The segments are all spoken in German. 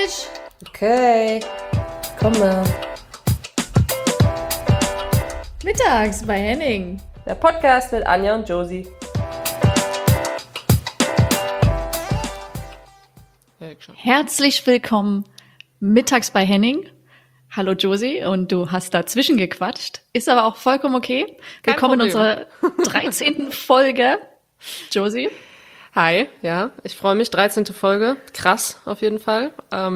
Tisch! Okay, komm mal. Mittags bei Henning. Der Podcast mit Anja und Josie. Herzlich willkommen mittags bei Henning. Hallo Josie, und du hast dazwischen gequatscht. Ist aber auch vollkommen okay. Willkommen in unserer 13. Folge. Josie. Hi, ja, ich freue mich. 13. Folge. Krass, auf jeden Fall.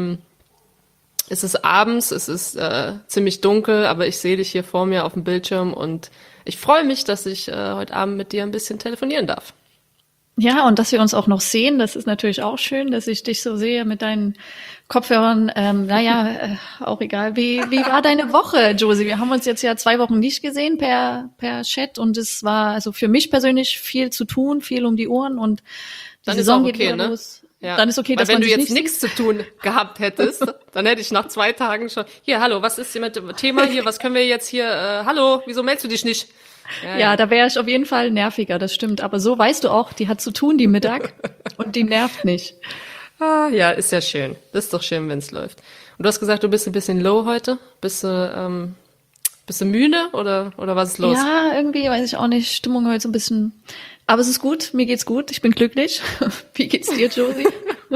Es ist abends, es ist ziemlich dunkel, aber ich sehe dich hier vor mir auf dem Bildschirm und ich freue mich, dass ich heute Abend mit dir ein bisschen telefonieren darf. Ja, und dass wir uns auch noch sehen, das ist natürlich auch schön, dass ich dich so sehe mit deinen Kopfhörern. Auch egal. Wie war deine Woche, Josie? Wir haben uns jetzt ja 2 Wochen nicht gesehen per Chat und es war also für mich persönlich viel zu tun, viel um die Ohren und die Dann Saison ist auch okay, geht wieder ne? los. Ja. Dann ist okay, weil dass wenn man du sich jetzt nicht nichts zu tun gehabt hättest, dann hätte ich nach 2 Tagen schon, hier, hallo, was ist hier mit dem Thema hier, was können wir jetzt hier, hallo, wieso meldest du dich nicht? Ja, da wäre ich auf jeden Fall nerviger, das stimmt. Aber so weißt du auch, die hat zu tun, die Mittag, und die nervt nicht. Ah, ja, ist ja schön. Das ist doch schön, wenn es läuft. Und du hast gesagt, du bist ein bisschen low heute. Bist du müde oder was ist los? Ja, irgendwie, weiß ich auch nicht, Stimmung heute so ein bisschen. Aber es ist gut, mir geht's gut, ich bin glücklich. Wie geht's dir, Josie?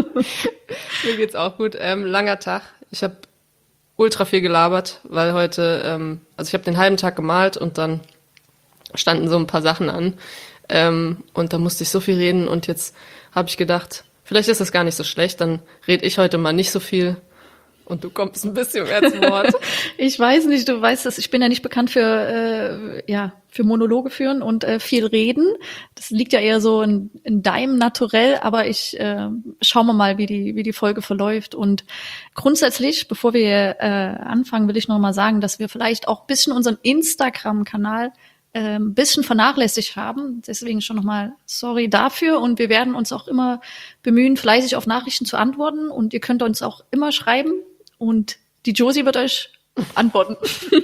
Mir geht's auch gut. Langer Tag. Ich habe ultra viel gelabert, weil heute, ich habe den halben Tag gemalt und dann standen so ein paar Sachen an. Und da musste ich so viel reden und jetzt habe ich gedacht, vielleicht ist das gar nicht so schlecht, dann rede ich heute mal nicht so viel und du kommst ein bisschen mehr zu Wort. Ich weiß nicht, du weißt das, ich bin ja nicht bekannt für Monologe führen und viel reden. Das liegt ja eher so in deinem Naturell, aber schauen wir mal, wie die Folge verläuft. Und grundsätzlich, bevor wir anfangen, will ich noch mal sagen, dass wir vielleicht auch ein bisschen unseren Instagram-Kanal ein bisschen vernachlässigt haben. Deswegen schon nochmal sorry dafür. Und wir werden uns auch immer bemühen, fleißig auf Nachrichten zu antworten. Und ihr könnt uns auch immer schreiben. Und die Josie wird euch antworten.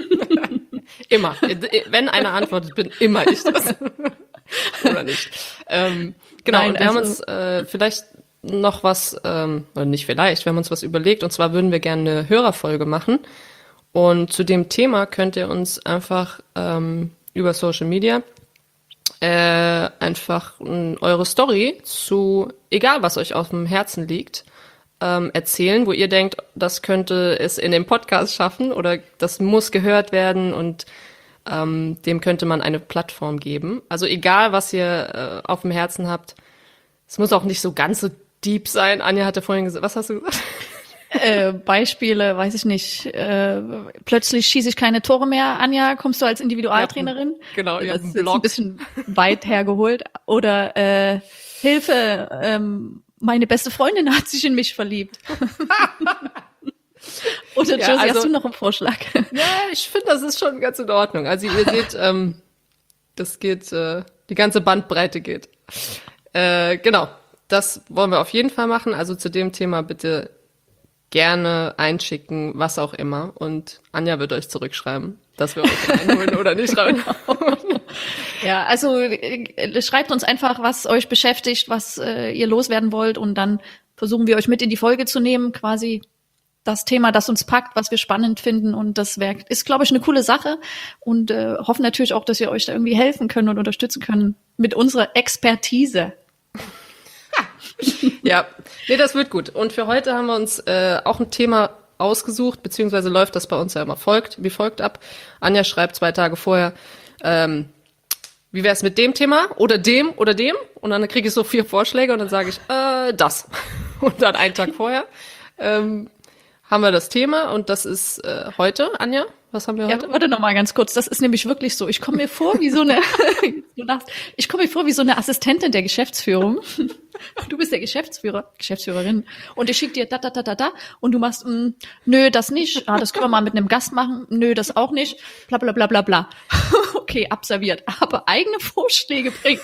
Immer. Wenn einer antwortet, bin immer ich das. Oder nicht. Genau, Nein, und wir haben uns vielleicht noch was, oder nicht vielleicht, wir haben uns was überlegt. Und zwar würden wir gerne eine Hörerfolge machen. Und zu dem Thema könnt ihr uns einfach über Social Media einfach eure Story zu, egal was euch auf dem Herzen liegt, erzählen, wo ihr denkt, das könnte es in dem Podcast schaffen oder das muss gehört werden und dem könnte man eine Plattform geben. Also egal, was ihr auf dem Herzen habt, es muss auch nicht so ganz so deep sein. Anja hatte vorhin gesagt, was hast du gesagt? Beispiele, weiß ich nicht. Plötzlich schieße ich keine Tore mehr. Anja, kommst du als Individualtrainerin? Ja, genau, das ist jetzt ein bisschen weit hergeholt. Oder Hilfe, meine beste Freundin hat sich in mich verliebt. Oder ja, Josie, hast du noch einen Vorschlag? Ja, ich finde, das ist schon ganz in Ordnung. Also ihr seht, das geht, die ganze Bandbreite geht. Genau, das wollen wir auf jeden Fall machen. Also zu dem Thema bitte gerne einschicken, was auch immer. Und Anja wird euch zurückschreiben, dass wir euch reinholen oder nicht reinholen. Ja, also schreibt uns einfach, was euch beschäftigt, was ihr loswerden wollt. Und dann versuchen wir euch mit in die Folge zu nehmen, quasi das Thema, das uns packt, was wir spannend finden. Und das ist, glaube ich, eine coole Sache. Und hoffen natürlich auch, dass wir euch da irgendwie helfen können und unterstützen können mit unserer Expertise. Ja, nee, das wird gut. Und für heute haben wir uns auch ein Thema ausgesucht, beziehungsweise läuft das bei uns ja immer wie folgt ab. Anja schreibt 2 Tage vorher, wie wär's mit dem Thema oder dem oder dem? Und dann kriege ich so 4 Vorschläge und dann sage ich, das. Und dann einen Tag vorher haben wir das Thema und das ist heute, Anja. Was haben wir heute? Ja, warte noch mal ganz kurz. Das ist nämlich wirklich so. Ich komme mir vor wie so eine, ich komme mir vor wie so eine Assistentin der Geschäftsführung. Du bist der Geschäftsführerin. Und ich schicke dir da. Und du machst, nö, das nicht. Das können wir mal mit einem Gast machen. Nö, das auch nicht. Bla, bla, bla, bla, bla. Okay, abserviert. Aber eigene Vorschläge bringen.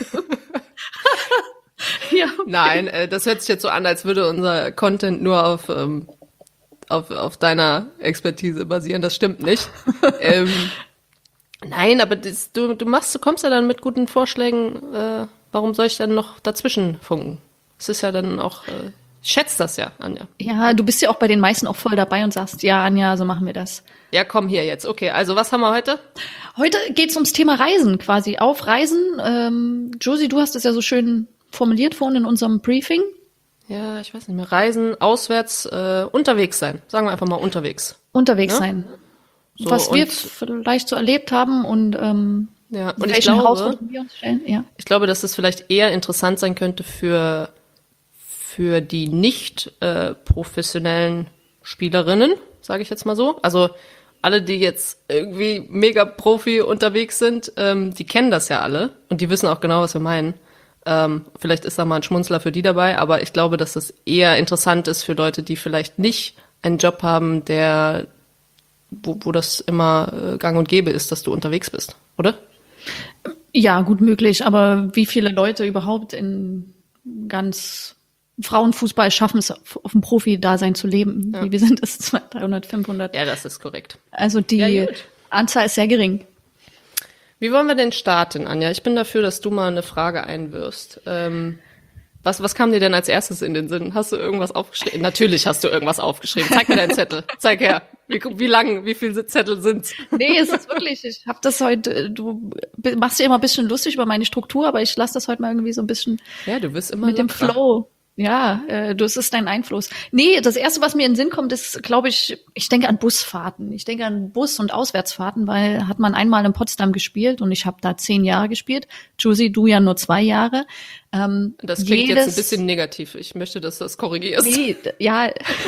Ja, okay. Nein, das hört sich jetzt so an, als würde unser Content nur auf deiner Expertise basieren. Das stimmt nicht. Nein, aber du kommst ja dann mit guten Vorschlägen. Warum soll ich dann noch dazwischen funken? Es ist ja dann auch schätze das ja, Anja. Ja, du bist ja auch bei den meisten auch voll dabei und sagst, ja, Anja, so machen wir das. Ja, komm hier jetzt. Okay, also was haben wir heute? Heute geht's ums Thema Reisen quasi. Auf Reisen. Josie, du hast es ja so schön formuliert vorhin in unserem Briefing. Ja, ich weiß nicht mehr. Reisen, auswärts, unterwegs sein. Sagen wir einfach mal unterwegs. Unterwegs Ja? sein. So, Was wir und- vielleicht so erlebt haben und Ja, und ich welchen glaube, Herausforderungen wir uns stellen. Ja. dass das vielleicht eher interessant sein könnte für die nicht professionellen Spielerinnen, sage ich jetzt mal so. Also alle, die jetzt irgendwie mega Profi unterwegs sind, die kennen das ja alle und die wissen auch genau, was wir meinen. Vielleicht ist da mal ein Schmunzler für die dabei, aber ich glaube, dass das eher interessant ist für Leute, die vielleicht nicht einen Job haben, wo das immer gang und gäbe ist, dass du unterwegs bist, oder? Ja, gut möglich, aber wie viele Leute überhaupt in ganz Frauenfußball schaffen es, auf dem Profi-Dasein zu leben? Ja. Wie sind es? 200, 300, 500? Ja, das ist korrekt. Also die Ja, gut. Anzahl ist sehr gering. Wie wollen wir denn starten, Anja? Ich bin dafür, dass du mal eine Frage einwirfst. Was kam dir denn als erstes in den Sinn? Hast du irgendwas aufgeschrieben? Natürlich hast du irgendwas aufgeschrieben. Zeig mir deinen Zettel. Zeig her. Wie lang, wie viele Zettel sind's? Nee, es ist wirklich, ich habe das heute, du machst dir immer ein bisschen lustig über meine Struktur, aber ich lasse das heute mal irgendwie so ein bisschen Ja, du wirst immer mit dem lockerer. Flow. Ja, das ist dein Einfluss. Nee, das Erste, was mir in den Sinn kommt, ist, glaube ich denke an Busfahrten. Ich denke an Bus- und Auswärtsfahrten, weil hat man einmal in Potsdam gespielt und ich habe da 10 Jahre gespielt. Josie, du ja nur 2 Jahre. Das klingt jetzt ein bisschen negativ. Ich möchte, dass du das korrigierst. Nee, ja.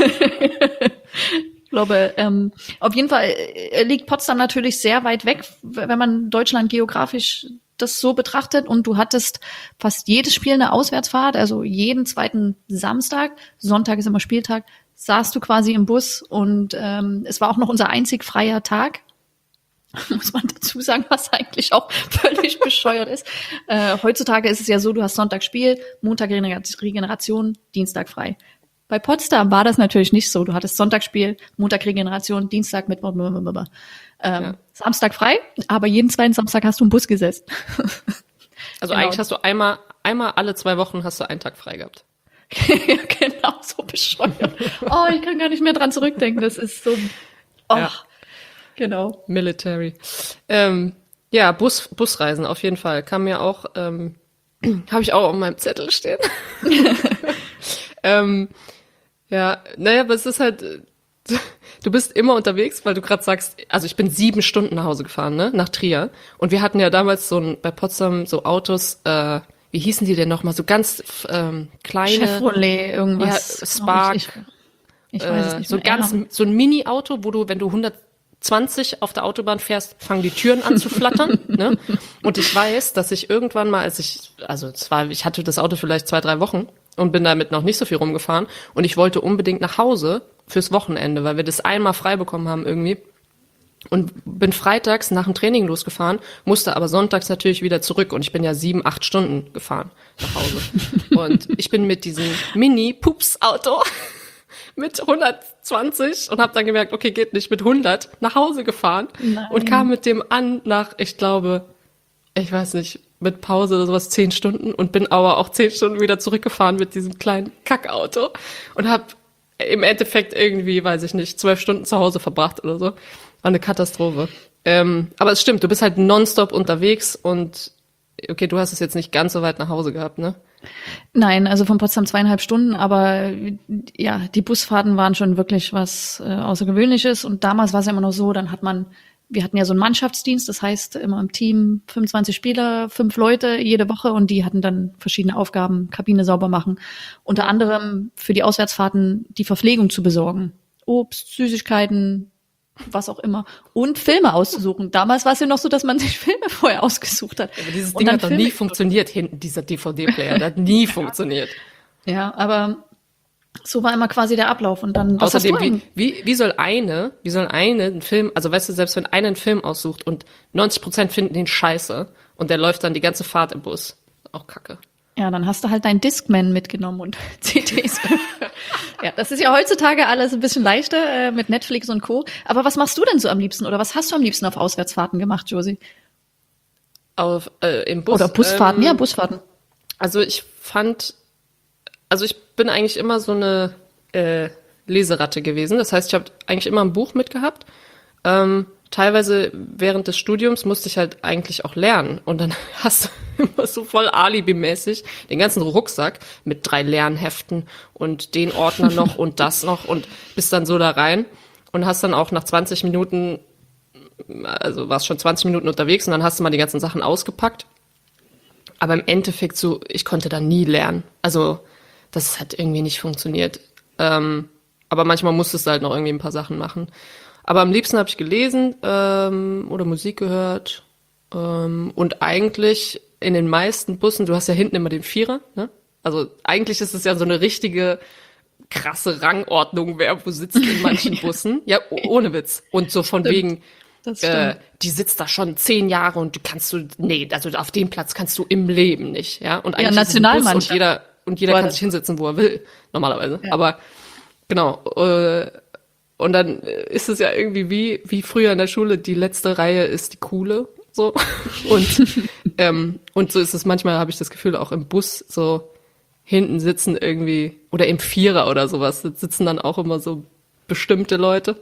Ich glaube, auf jeden Fall liegt Potsdam natürlich sehr weit weg, wenn man Deutschland geografisch das so betrachtet. Und du hattest fast jedes Spiel eine Auswärtsfahrt, also jeden zweiten Samstag, Sonntag ist immer Spieltag, saßt du quasi im Bus und es war auch noch unser einzig freier Tag. Muss man dazu sagen, was eigentlich auch völlig bescheuert ist. Heutzutage ist es ja so, du hast Sonntag Spiel, Montag Regeneration, Dienstag frei. Bei Potsdam war das natürlich nicht so. Du hattest Sonntagspiel, Montag Regeneration, Dienstag, Mittwoch, Samstag frei, aber jeden zweiten Samstag hast du im Bus gesessen. Also Genau. eigentlich hast du einmal alle 2 Wochen hast du einen Tag frei gehabt. Ja, genau, so bescheuert. Oh, ich kann gar nicht mehr dran zurückdenken. Das ist so. Oh, Ja. Genau. Military. Ja, Busreisen auf jeden Fall. Kam mir auch, habe ich auch auf meinem Zettel stehen. Ja, naja, aber es ist halt, du bist immer unterwegs, weil du gerade sagst, also ich bin 7 Stunden nach Hause gefahren, ne, nach Trier. Und wir hatten ja damals bei Potsdam so Autos, wie hießen die denn nochmal, so ganz kleine, Chevrolet, irgendwas. Ja, Spark. Ich weiß es nicht so mehr. so ein Mini-Auto, wo du, wenn du 120 auf der Autobahn fährst, fangen die Türen an zu flattern, ne? Und ich weiß, dass ich irgendwann mal, ich hatte das Auto vielleicht 2, 3 Wochen und bin damit noch nicht so viel rumgefahren und ich wollte unbedingt nach Hause fürs Wochenende, weil wir das einmal frei bekommen haben irgendwie. Und bin freitags nach dem Training losgefahren, musste aber sonntags natürlich wieder zurück und ich bin ja 7, 8 Stunden gefahren nach Hause. Und ich bin mit diesem Mini-Pups-Auto mit 120 und habe dann gemerkt, okay, geht nicht, mit 100 nach Hause gefahren. Nein. Und kam mit dem an nach, ich glaube, ich weiß nicht, mit Pause oder sowas 10 Stunden und bin aber auch 10 Stunden wieder zurückgefahren mit diesem kleinen Kackauto und habe im Endeffekt irgendwie, weiß ich nicht, 12 Stunden zu Hause verbracht oder so. War eine Katastrophe. Aber es stimmt, du bist halt nonstop unterwegs und okay, du hast es jetzt nicht ganz so weit nach Hause gehabt, ne? Nein, also von Potsdam 2,5 Stunden, aber ja, die Busfahrten waren schon wirklich was Außergewöhnliches und damals war es ja immer noch so, wir hatten ja so einen Mannschaftsdienst, das heißt immer im Team 25 Spieler, 5 Leute jede Woche und die hatten dann verschiedene Aufgaben, Kabine sauber machen, unter anderem für die Auswärtsfahrten die Verpflegung zu besorgen, Obst, Süßigkeiten, was auch immer und Filme auszusuchen. Damals war es ja noch so, dass man sich Filme vorher ausgesucht hat. Aber dieses Und Ding dann hat doch Filme nie funktioniert hinten, dieser DVD-Player, der hat nie funktioniert. Ja, aber so war immer quasi der Ablauf und dann was hast du Außerdem, eigentlich? wie soll eine einen Film, also weißt du, selbst wenn eine einen Film aussucht und 90% finden den scheiße und der läuft dann die ganze Fahrt im Bus, auch kacke. Ja, dann hast du halt deinen Discman mitgenommen und CDs. Ja, das ist ja heutzutage alles ein bisschen leichter mit Netflix und Co. Aber was machst du denn so am liebsten oder was hast du am liebsten auf Auswärtsfahrten gemacht, Josie? Im Bus. Oder Busfahrten? Ja, Busfahrten. Also ich fand Also ich bin eigentlich immer so eine Leseratte gewesen. Das heißt, ich habe eigentlich immer ein Buch mitgehabt. Teilweise während des Studiums musste ich halt eigentlich auch lernen. Und dann hast du immer so voll alibimäßig den ganzen Rucksack mit 3 Lernheften und den Ordner noch und das noch und bist dann so da rein und hast dann auch nach 20 Minuten, also warst schon 20 Minuten unterwegs und dann hast du mal die ganzen Sachen ausgepackt. Aber im Endeffekt so, ich konnte da nie lernen. Also das hat irgendwie nicht funktioniert. Aber manchmal musstest du halt noch irgendwie ein paar Sachen machen. Aber am liebsten habe ich gelesen oder Musik gehört. Und eigentlich in den meisten Bussen, du hast ja hinten immer den Vierer, ne? Also eigentlich ist es ja so eine richtige krasse Rangordnung, wer wo sitzt in manchen Bussen. Ja, ohne Witz. Und so von wegen, die sitzt da schon 10 Jahre und also auf dem Platz kannst du im Leben nicht, ja. Und eigentlich ist es ein Bus und jeder kann sich hinsetzen, wo er will, normalerweise. Ja. Aber genau. Und dann ist es ja irgendwie wie früher in der Schule, die letzte Reihe ist die coole, so. Und so ist es manchmal, habe ich das Gefühl, auch im Bus so hinten sitzen irgendwie, oder im Vierer oder sowas, sitzen dann auch immer so bestimmte Leute.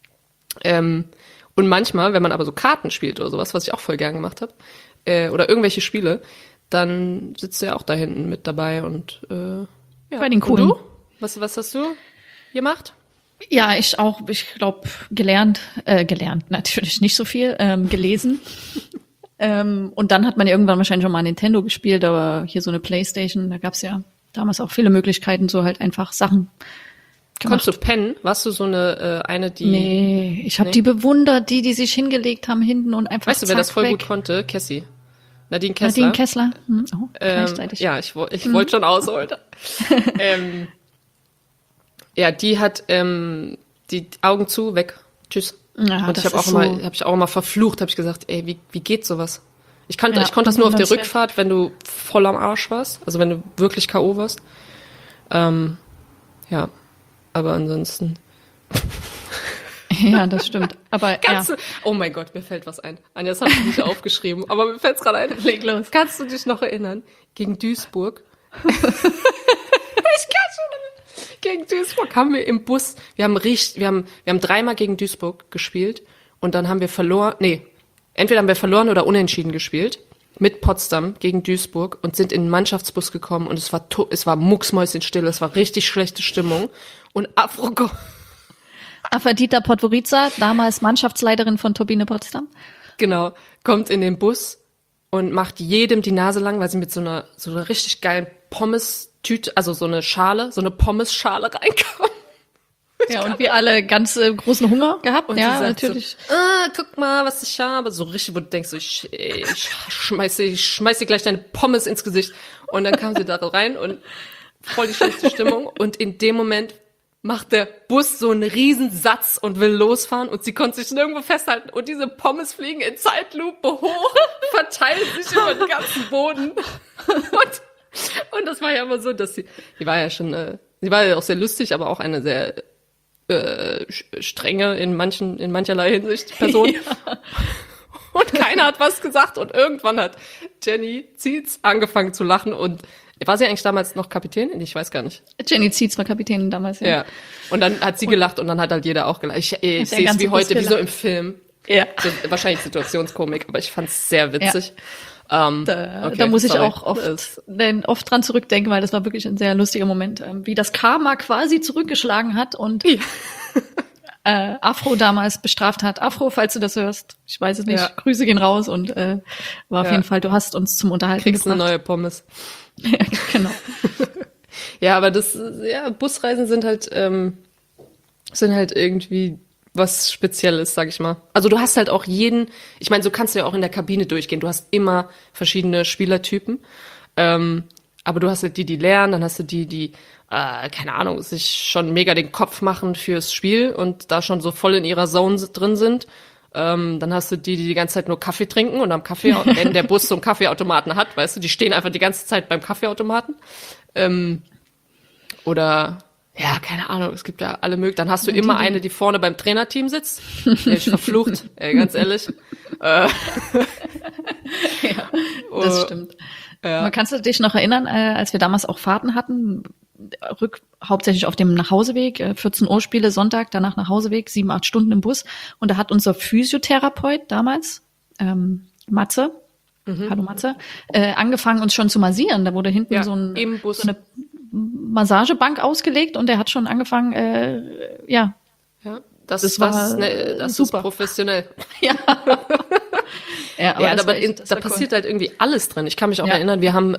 Und manchmal, wenn man aber so Karten spielt oder sowas, was ich auch voll gern gemacht habe, oder irgendwelche Spiele, dann sitzt du ja auch da hinten mit dabei und ja. Bei den Coolen. Und du? Was hast du gemacht? Ja, ich auch, ich glaube, gelernt, natürlich nicht so viel, gelesen. Und dann hat man ja irgendwann wahrscheinlich schon mal Nintendo gespielt, aber hier so eine Playstation, da gab's ja damals auch viele Möglichkeiten, so halt einfach Sachen gemacht. Konntest du pennen? Warst du so eine, die... Nee, ich habe die bewundert, die sich hingelegt haben hinten und einfach Weißt du, wer das voll gut konnte? Cassie. Nadine Kessler. Nadine Kessler. Oh, gleichzeitig. Ja, ich wollte schon ausholen. Ja, die hat die Augen zu, weg. Tschüss. Ja, und habe ich auch immer verflucht, habe ich gesagt, ey, wie geht sowas? Ich konnte das nur auf der Rückfahrt, wenn du voll am Arsch warst, also wenn du wirklich K.O. warst. Ja, aber ansonsten. Ja, das stimmt. Aber oh mein Gott, mir fällt was ein. Anja, das habe ich nicht aufgeschrieben, aber mir fällt's gerade ein. Leg los. Kannst du dich noch erinnern? Gegen Duisburg. Ich kann schon damit. Gegen Duisburg haben wir im Bus, wir haben 3-mal gegen Duisburg gespielt und dann haben wir verloren, entweder haben wir verloren oder unentschieden gespielt mit Potsdam gegen Duisburg und sind in den Mannschaftsbus gekommen und es war mucksmäuschenstill, es war richtig schlechte Stimmung und Afrodita Podgorica, damals Mannschaftsleiterin von Turbine Potsdam. Genau, kommt in den Bus und macht jedem die Nase lang, weil sie mit so einer richtig geilen Pommes-Tüte, also so eine Pommes-Schale reinkam. Ja, und wir alle ganz großen Hunger gehabt. Und ja, sagt natürlich. So, guck mal, was ich habe. So richtig, wo du denkst, so, ich schmeiß dir gleich deine Pommes ins Gesicht. Und dann kam sie da rein und voll die schlechte Stimmung. Und in dem Moment macht der Bus so einen Riesensatz und will losfahren und sie konnte sich nirgendwo festhalten und diese Pommes fliegen in Zeitlupe hoch, verteilen sich über den ganzen Boden. Und das war ja immer so, dass sie war ja auch sehr lustig, aber auch eine sehr strenge in mancherlei Hinsicht Person. Ja. Und keiner hat was gesagt und irgendwann hat Jenny Zietz angefangen zu lachen und war sie eigentlich damals noch Kapitänin? Ich weiß gar nicht. Jenny Zietz war Kapitänin damals, ja. Ja. Und dann hat sie gelacht und dann hat halt jeder auch gelacht. Ich sehe es wie heute, wie so im Film. Ja. So, wahrscheinlich Situationskomik, aber ich fand es sehr witzig. Ja. Da muss ich auch oft dran zurückdenken, weil das war wirklich ein sehr lustiger Moment, wie das Karma quasi zurückgeschlagen hat und Afro damals bestraft hat. Afro, falls du das hörst, ich weiß es nicht, Grüße gehen raus und war auf jeden Fall, du hast uns zum Unterhalten Kriegst gebracht. Eine neue Pommes. Ja, genau. Ja, aber Busreisen sind halt irgendwie was Spezielles, sag ich mal. Also du hast halt auch ich meine, so kannst du ja auch in der Kabine durchgehen. Du hast immer verschiedene Spielertypen. Aber du hast halt die lernen, dann hast du die keine Ahnung, sich schon mega den Kopf machen fürs Spiel und da schon so voll in ihrer Zone drin sind. Dann hast du die ganze Zeit nur Kaffee trinken und am Kaffee, wenn der Bus so einen Kaffeeautomaten hat, weißt du, die stehen einfach die ganze Zeit beim Kaffeeautomaten. Oder, ja, keine Ahnung, es gibt ja alle möglichen. Dann hast du immer eine, die vorne beim Trainerteam sitzt. Ich verflucht, ganz ehrlich. Ja, das stimmt. Ja. Kannst du dich noch erinnern, als wir damals auch Fahrten hatten, hauptsächlich auf dem Nachhauseweg, 14 Uhr Spiele, Sonntag, danach Nachhauseweg, 7, 8 Stunden im Bus. Und da hat unser Physiotherapeut damals, Matze, hallo Matze, angefangen uns schon zu massieren. Da wurde hinten so im Bus. eine Massagebank ausgelegt und er hat schon angefangen, Ja, das ist super. professionell. Ja. Aber da passiert halt irgendwie alles drin. Ich kann mich auch erinnern, wir haben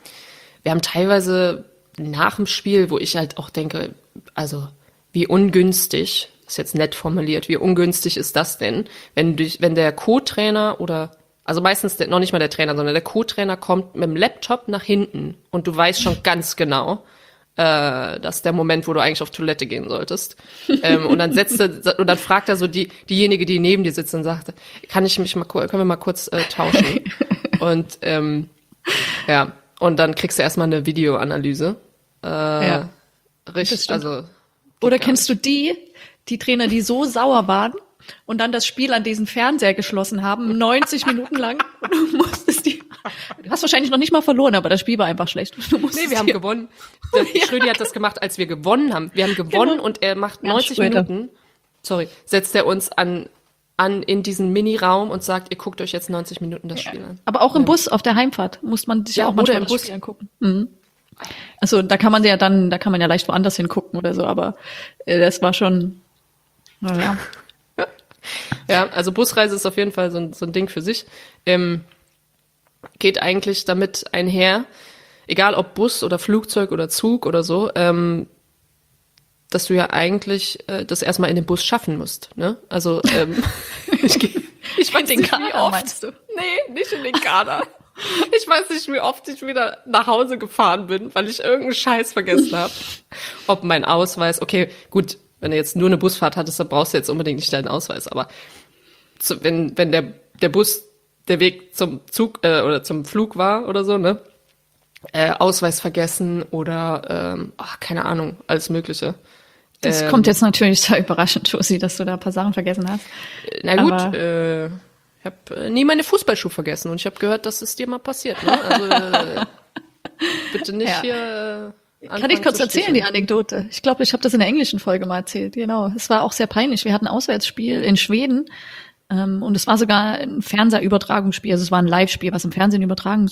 teilweise nach dem Spiel, wo ich halt auch denke, also wie ungünstig, ist jetzt nett formuliert, wie ungünstig ist das denn, wenn der Co-Trainer oder, also meistens noch nicht mal der Trainer, sondern der Co-Trainer kommt mit dem Laptop nach hinten und du weißt schon ganz genau, das ist der Moment, wo du eigentlich auf Toilette gehen solltest. Und dann fragt er so diejenige, die neben dir sitzt und sagt, können wir mal kurz tauschen? Und und dann kriegst du erstmal eine Videoanalyse. Richtig, also. Oder kennst du die Trainer, die so sauer waren und dann das Spiel an diesen Fernseher geschlossen haben, 90 Minuten lang, und du hast wahrscheinlich noch nicht mal verloren, aber das Spiel war einfach schlecht. Wir haben gewonnen. Schrödi hat das gemacht, als wir gewonnen haben. Wir haben gewonnen und er macht 90 Minuten, setzt er uns an in diesen Mini-Raum und sagt, ihr guckt euch jetzt 90 Minuten das Spiel an. Aber auch im Bus auf der Heimfahrt muss man sich auch manchmal das Spiel angucken. Mhm. Also da kann man ja leicht woanders hingucken oder so, aber das war schon, naja. Ja, also Busreise ist auf jeden Fall so ein Ding für sich. Geht eigentlich damit einher, egal ob Bus oder Flugzeug oder Zug oder so, dass du ja eigentlich das erstmal in den Bus schaffen musst, ne? Also ich weiß nicht, wie oft. Meinst du? Nee, nicht in den Kader. Ich weiß nicht, wie oft ich wieder nach Hause gefahren bin, weil ich irgendeinen Scheiß vergessen habe. Ob mein Ausweis, okay, gut, wenn du jetzt nur eine Busfahrt hattest, dann brauchst du jetzt unbedingt nicht deinen Ausweis, aber wenn der Bus der Weg zum Zug oder zum Flug war oder so, ne? Ausweis vergessen oder keine Ahnung, alles Mögliche. Das kommt jetzt natürlich sehr überraschend, Josie, dass du da ein paar Sachen vergessen hast. Na gut, ich habe nie meine Fußballschuhe vergessen und ich habe gehört, dass es dir mal passiert. Ne? Also bitte nicht hier. Kann ich kurz erzählen, die Anekdote? Ich glaube, ich habe das in der englischen Folge mal erzählt. Genau, es war auch sehr peinlich. Wir hatten ein Auswärtsspiel in Schweden und es war sogar ein Fernsehübertragungsspiel. Also es war ein Live-Spiel, was im Fernsehen übertragen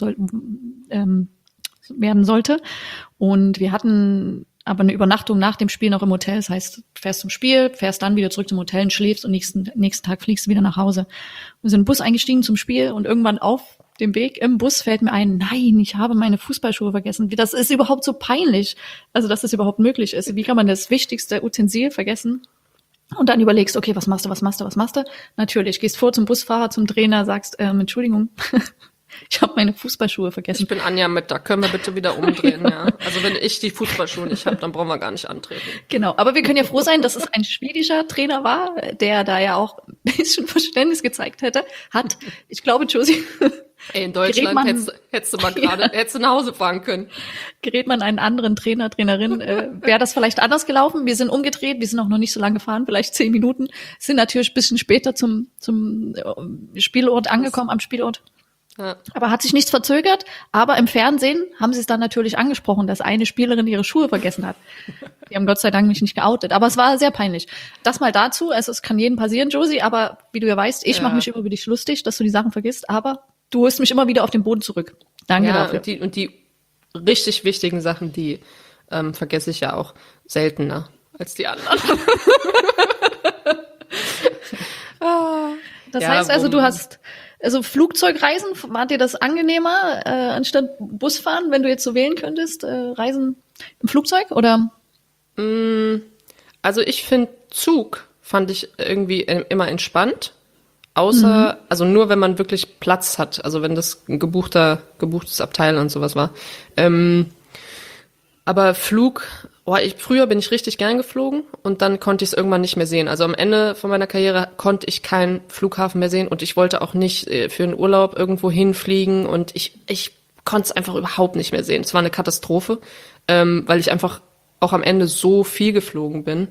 werden sollte. Und wir hatten aber eine Übernachtung nach dem Spiel noch im Hotel. Das heißt, du fährst zum Spiel, fährst dann wieder zurück zum Hotel und schläfst und nächsten Tag fliegst du wieder nach Hause. Wir sind in den Bus eingestiegen zum Spiel und irgendwann auf dem Weg im Bus fällt mir ein, nein, ich habe meine Fußballschuhe vergessen. Das ist überhaupt so peinlich. Also, dass das überhaupt möglich ist. Wie kann man das wichtigste Utensil vergessen? Und dann überlegst, okay, was machst du? Natürlich, gehst vor zum Busfahrer, zum Trainer, sagst, Entschuldigung, ich habe meine Fußballschuhe vergessen. Ich bin Anja mit, da können wir bitte wieder umdrehen, ja. Also wenn ich die Fußballschuhe nicht habe, dann brauchen wir gar nicht antreten. Genau, aber wir können ja froh sein, dass es ein schwedischer Trainer war, der da ja auch ein bisschen Verständnis gezeigt hat. Ich glaube, Josie. Ey, in Deutschland hättest du nach Hause fahren können. Gerät man einen anderen Trainer, Trainerin, wäre das vielleicht anders gelaufen. Wir sind umgedreht, wir sind auch noch nicht so lange gefahren, vielleicht 10 Minuten, sind natürlich ein bisschen später zum Spielort angekommen, am Spielort. Ja. Aber hat sich nichts verzögert, aber im Fernsehen haben sie es dann natürlich angesprochen, dass eine Spielerin ihre Schuhe vergessen hat. Die haben Gott sei Dank mich nicht geoutet, aber es war sehr peinlich. Das mal dazu, also es kann jedem passieren, Josie, aber wie du ja weißt, ich mache mich immer über dich lustig, dass du die Sachen vergisst, aber du holst mich immer wieder auf den Boden zurück. Danke dafür. Und die richtig wichtigen Sachen, die vergesse ich ja auch seltener als die anderen. Das heißt also, du hast Flugzeugreisen, war dir das angenehmer anstatt Busfahren, wenn du jetzt so wählen könntest, Reisen im Flugzeug oder? Also ich finde fand ich irgendwie immer entspannt, außer, also nur wenn man wirklich Platz hat, also wenn das ein gebuchtes Abteil und sowas war. Aber früher bin ich richtig gern geflogen und dann konnte ich es irgendwann nicht mehr sehen. Also am Ende von meiner Karriere konnte ich keinen Flughafen mehr sehen und ich wollte auch nicht für einen Urlaub irgendwo hinfliegen und ich konnte es einfach überhaupt nicht mehr sehen. Es war eine Katastrophe, weil ich einfach auch am Ende so viel geflogen bin.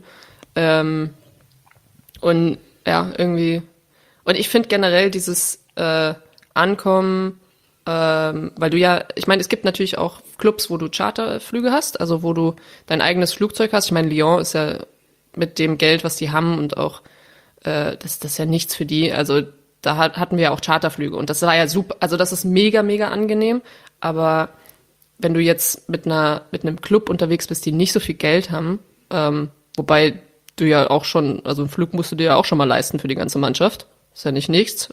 Und ja, irgendwie. Und ich finde generell dieses Ankommen, weil du ja, ich meine, es gibt natürlich auch Clubs, wo du Charterflüge hast, also wo du dein eigenes Flugzeug hast. Ich meine, Lyon ist ja mit dem Geld, was die haben und auch, das ist ja nichts für die. Also da hatten wir ja auch Charterflüge und das war ja super, also das ist mega, mega angenehm, aber wenn du jetzt mit einem Club unterwegs bist, die nicht so viel Geld haben, wobei du ja auch schon, also einen Flug musst du dir ja auch schon mal leisten für die ganze Mannschaft, ist ja nicht nichts,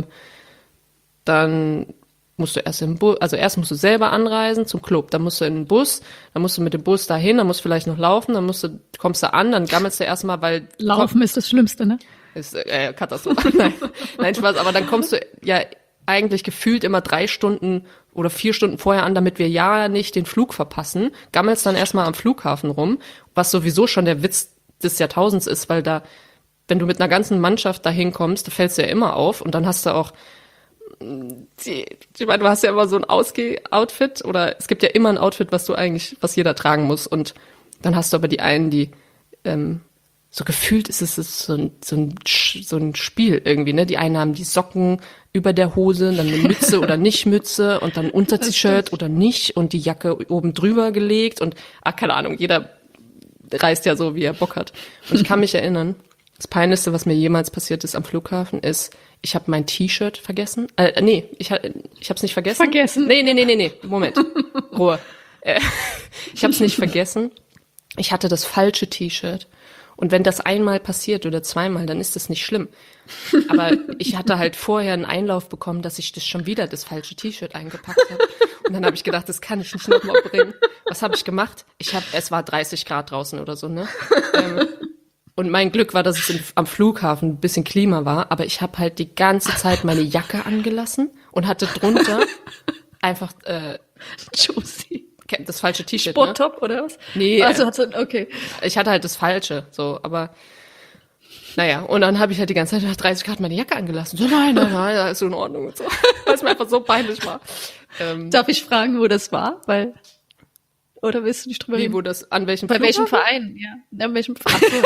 dann musst du erst musst du selber anreisen zum Club, dann musst du in den Bus, dann musst du mit dem Bus dahin, dann musst du vielleicht noch laufen, dann kommst du an, dann gammelst du erstmal, weil Laufen ist das Schlimmste, ne? ist Katastrophe. Nein, Spaß, aber dann kommst du ja eigentlich gefühlt immer 3 Stunden oder 4 Stunden vorher an, damit wir ja nicht den Flug verpassen, gammelst dann erstmal am Flughafen rum, was sowieso schon der Witz des Jahrtausends ist, weil da, wenn du mit einer ganzen Mannschaft dahin kommst, da fällst du ja immer auf und dann hast du auch ich meine, du hast ja immer so ein Ausgeh-Outfit oder es gibt ja immer ein Outfit, was jeder tragen muss und dann hast du aber die einen, die so gefühlt ist es so ein Spiel irgendwie, ne? Die einen haben die Socken über der Hose, dann eine Mütze oder nicht Mütze und dann Unter-T-Shirt oder nicht und die Jacke oben drüber gelegt und, keine Ahnung, jeder reist ja so, wie er Bock hat. Und ich kann mich erinnern, das Peinlichste, was mir jemals passiert ist am Flughafen, ist, ich habe mein T-Shirt vergessen. Nee, ich hab's nicht vergessen. Vergessen? Nee, Moment. Ruhe. Ich hab's nicht vergessen. Ich hatte das falsche T-Shirt. Und wenn das einmal passiert oder zweimal, dann ist das nicht schlimm. Aber ich hatte halt vorher einen Einlauf bekommen, dass ich das falsche T-Shirt eingepackt habe. Und dann habe ich gedacht, das kann ich nicht nochmal bringen. Was habe ich gemacht? Es war 30 Grad draußen oder so, ne? Und mein Glück war, dass es am Flughafen ein bisschen Klima war, aber ich habe halt die ganze Zeit meine Jacke angelassen und hatte drunter einfach Josie. das falsche T-Shirt. Sporttop, ne? Oder was? Nee. Also okay. Ich hatte halt das Falsche, so, aber naja, und dann habe ich halt die ganze Zeit nach 30 Grad meine Jacke angelassen. So, nein, da ist so in Ordnung und so. Weil es mir einfach so peinlich war. Darf ich fragen, wo das war? Oder willst du nicht drüber reden? An welchem Bei Flughafen? welchem Verein? Ja, an welchem Verein?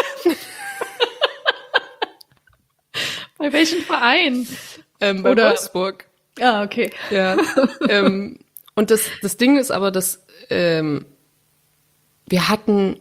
Bei welchem Verein? Bei Wolfsburg. Ah, okay. Ja. Und das Ding ist aber, dass wir hatten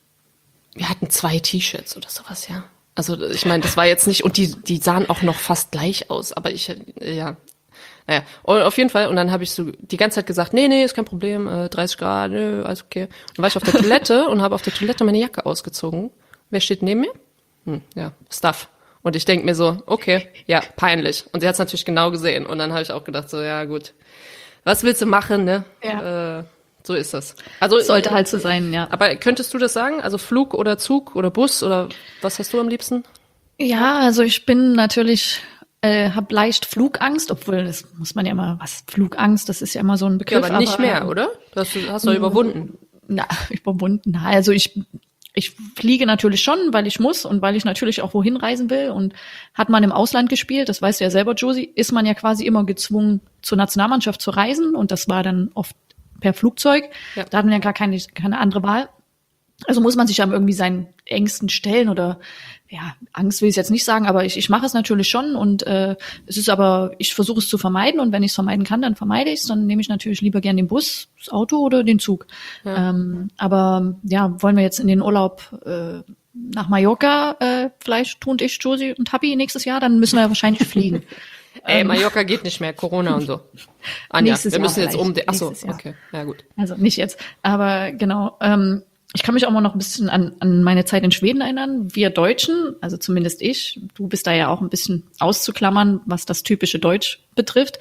2 T-Shirts oder sowas, ja. Also ich meine, das war jetzt nicht, und die sahen auch noch fast gleich aus, aber ja. Naja, und auf jeden Fall, und dann habe ich so die ganze Zeit gesagt, nee, ist kein Problem, 30 Grad, nö, alles okay. Dann war ich auf der Toilette und habe auf der Toilette meine Jacke ausgezogen. Wer steht neben mir? Ja, Stuff. Und ich denk mir so, okay, ja, peinlich. Und sie hat es natürlich genau gesehen. Und dann habe ich auch gedacht, so, ja gut, was willst du machen, ne? Ja. So ist das. Also Sollte halt so sein, ja. Aber könntest du das sagen? Also Flug oder Zug oder Bus oder was hast du am liebsten? Ja, also ich bin natürlich, habe leicht Flugangst, obwohl das muss man ja immer, Flugangst, das ist ja immer so ein Begriff. Ja, aber nicht mehr, oder? Das hast du überwunden. Na, überwunden. Also ich fliege natürlich schon, weil ich muss und weil ich natürlich auch wohin reisen will. Und hat man im Ausland gespielt, das weißt du ja selber, Josie, ist man ja quasi immer gezwungen, zur Nationalmannschaft zu reisen. Und das war dann oft per Flugzeug. Ja. Da hatten wir ja gar keine andere Wahl. Also muss man sich ja irgendwie seinen Ängsten stellen oder, ja, Angst will ich jetzt nicht sagen, aber ich mache es natürlich schon und es ist aber, ich versuche es zu vermeiden und wenn ich es vermeiden kann, dann vermeide ich es, dann nehme ich natürlich lieber gern den Bus, das Auto oder den Zug. Ja. Aber ja, wollen wir jetzt in den Urlaub nach Mallorca, vielleicht du und ich, Josie und Happy nächstes Jahr, dann müssen wir ja wahrscheinlich fliegen. Mallorca geht nicht mehr, Corona und so. Anja, wir müssen jetzt achso, okay, ja gut. Also nicht jetzt, aber genau, ich kann mich auch mal noch ein bisschen an meine Zeit in Schweden erinnern. Wir Deutschen, also zumindest ich, du bist da ja auch ein bisschen auszuklammern, was das typische Deutsch betrifft.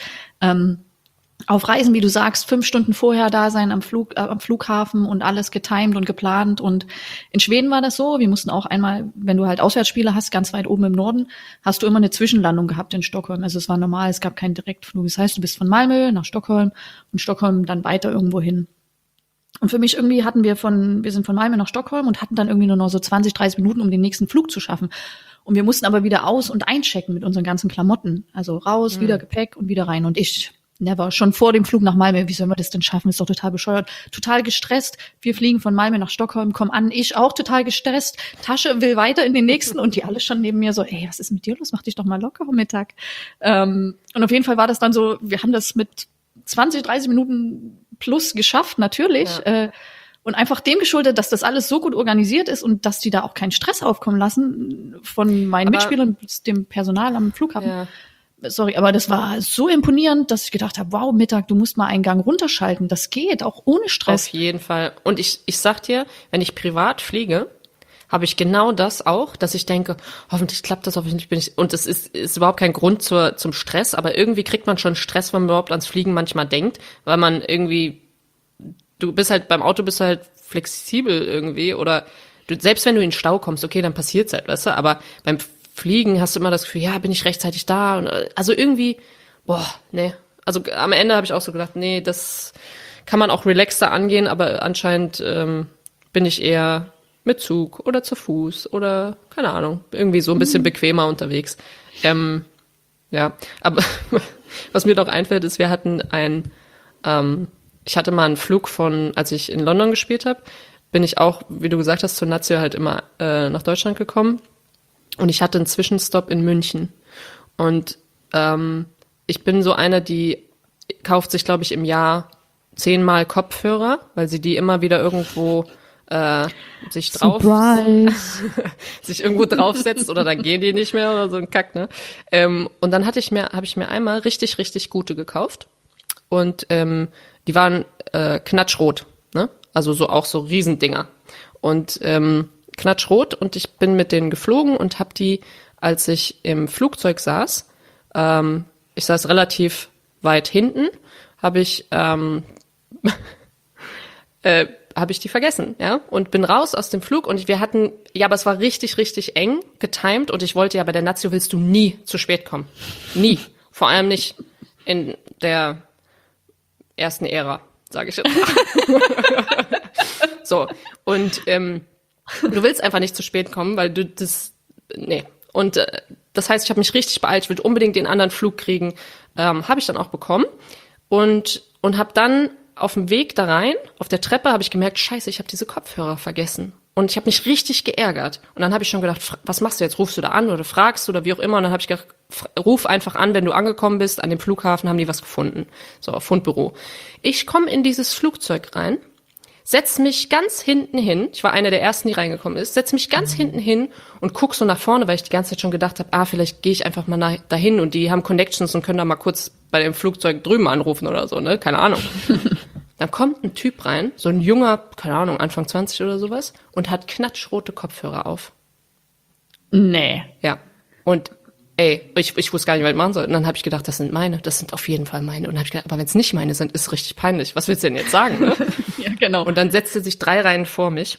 Auf Reisen, wie du sagst, 5 Stunden vorher da sein am Flughafen und alles getimed und geplant. Und in Schweden war das so, wir mussten auch einmal, wenn du halt Auswärtsspiele hast, ganz weit oben im Norden, hast du immer eine Zwischenlandung gehabt in Stockholm. Also es war normal, es gab keinen Direktflug. Das heißt, du bist von Malmö nach Stockholm und Stockholm dann weiter irgendwo hin. Und für mich irgendwie wir sind von Malmö nach Stockholm und hatten dann irgendwie nur noch so 20, 30 Minuten, um den nächsten Flug zu schaffen. Und wir mussten aber wieder aus- und einchecken mit unseren ganzen Klamotten. Also raus, wieder Gepäck und wieder rein. Und ich, schon vor dem Flug nach Malmö, wie sollen wir das denn schaffen? Ist doch total bescheuert. Total gestresst. Wir fliegen von Malmö nach Stockholm, kommen an. Ich auch total gestresst. Tasche will weiter in den nächsten und die alle schon neben mir so, ey, was ist mit dir los? Mach dich doch mal locker am Mittag. Und auf jeden Fall war das dann so, wir haben das mit 20, 30 Minuten plus geschafft, natürlich. Ja. Und einfach dem geschuldet, dass das alles so gut organisiert ist und dass die da auch keinen Stress aufkommen lassen von meinen Mitspielern bis dem Personal am Flughafen. Ja. Sorry, aber das war so imponierend, dass ich gedacht habe, wow, Mittag, du musst mal einen Gang runterschalten. Das geht, auch ohne Stress. Auf jeden Fall. Und ich sag dir, wenn ich privat fliege, habe ich genau das auch, dass ich denke, hoffentlich klappt das, hoffentlich bin ich, und es ist überhaupt kein Grund zum Stress, aber irgendwie kriegt man schon Stress, wenn man überhaupt ans Fliegen manchmal denkt, weil man irgendwie, du bist halt, beim Auto bist du halt flexibel irgendwie, oder selbst wenn du in den Stau kommst, okay, dann passiert's halt, weißt du, aber beim Fliegen hast du immer das Gefühl, ja, bin ich rechtzeitig da, und also irgendwie, nee, also am Ende habe ich auch so gedacht, nee, das kann man auch relaxter angehen, aber anscheinend bin ich eher mit Zug oder zu Fuß oder, keine Ahnung, irgendwie so ein bisschen bequemer unterwegs. Ja, aber was mir doch einfällt, ist, wir hatten ich hatte mal einen Flug als ich in London gespielt habe, bin ich auch, wie du gesagt hast, zur Nazio halt immer nach Deutschland gekommen. Und ich hatte einen Zwischenstopp in München. Und ich bin so eine, die kauft sich, glaube ich, im Jahr 10-mal Kopfhörer, weil sie die immer wieder irgendwo sich irgendwo draufsetzt oder dann gehen die nicht mehr oder so ein Kack, ne? Und dann habe ich mir einmal richtig, richtig gute gekauft. Und die waren knatschrot, ne? Also auch so Riesendinger. Und knatschrot, und ich bin mit denen geflogen und habe die, als ich im Flugzeug saß, ich saß relativ weit hinten, habe ich die vergessen, ja, und bin raus aus dem Flug, und aber es war richtig, richtig eng getimed, und ich wollte ja, bei der Nazio willst du nie zu spät kommen. Nie. Vor allem nicht in der ersten Ära, sage ich jetzt mal. So, und du willst einfach nicht zu spät kommen, weil nee. Und das heißt, ich habe mich richtig beeilt, ich will unbedingt den anderen Flug kriegen, habe ich dann auch bekommen, und habe dann auf dem Weg da rein, auf der Treppe, habe ich gemerkt, scheiße, ich habe diese Kopfhörer vergessen. Und ich habe mich richtig geärgert. Und dann habe ich schon gedacht, was machst du jetzt? Rufst du da an oder fragst du oder wie auch immer? Und dann habe ich gedacht, ruf einfach an, wenn du angekommen bist. An dem Flughafen haben die was gefunden. So, auf Fundbüro. Ich komme in dieses Flugzeug rein, setz mich ganz hinten hin. Ich war einer der ersten, die reingekommen ist. Setz mich ganz hinten hin und guck so nach vorne, weil ich die ganze Zeit schon gedacht habe, vielleicht gehe ich einfach mal dahin, und die haben Connections und können da mal kurz bei dem Flugzeug drüben anrufen oder so, ne? Keine Ahnung. Dann kommt ein Typ rein, so ein junger, keine Ahnung, Anfang 20 oder sowas, und hat knatschrote Kopfhörer auf. Nee. Ja. Und ich wusste gar nicht, was ich machen soll. Und dann habe ich gedacht, das sind auf jeden Fall meine. Und dann habe ich gedacht, aber wenn es nicht meine sind, ist es richtig peinlich. Was willst du denn jetzt sagen, ne? Ja, genau. Und dann setzte sich 3 Reihen vor mich.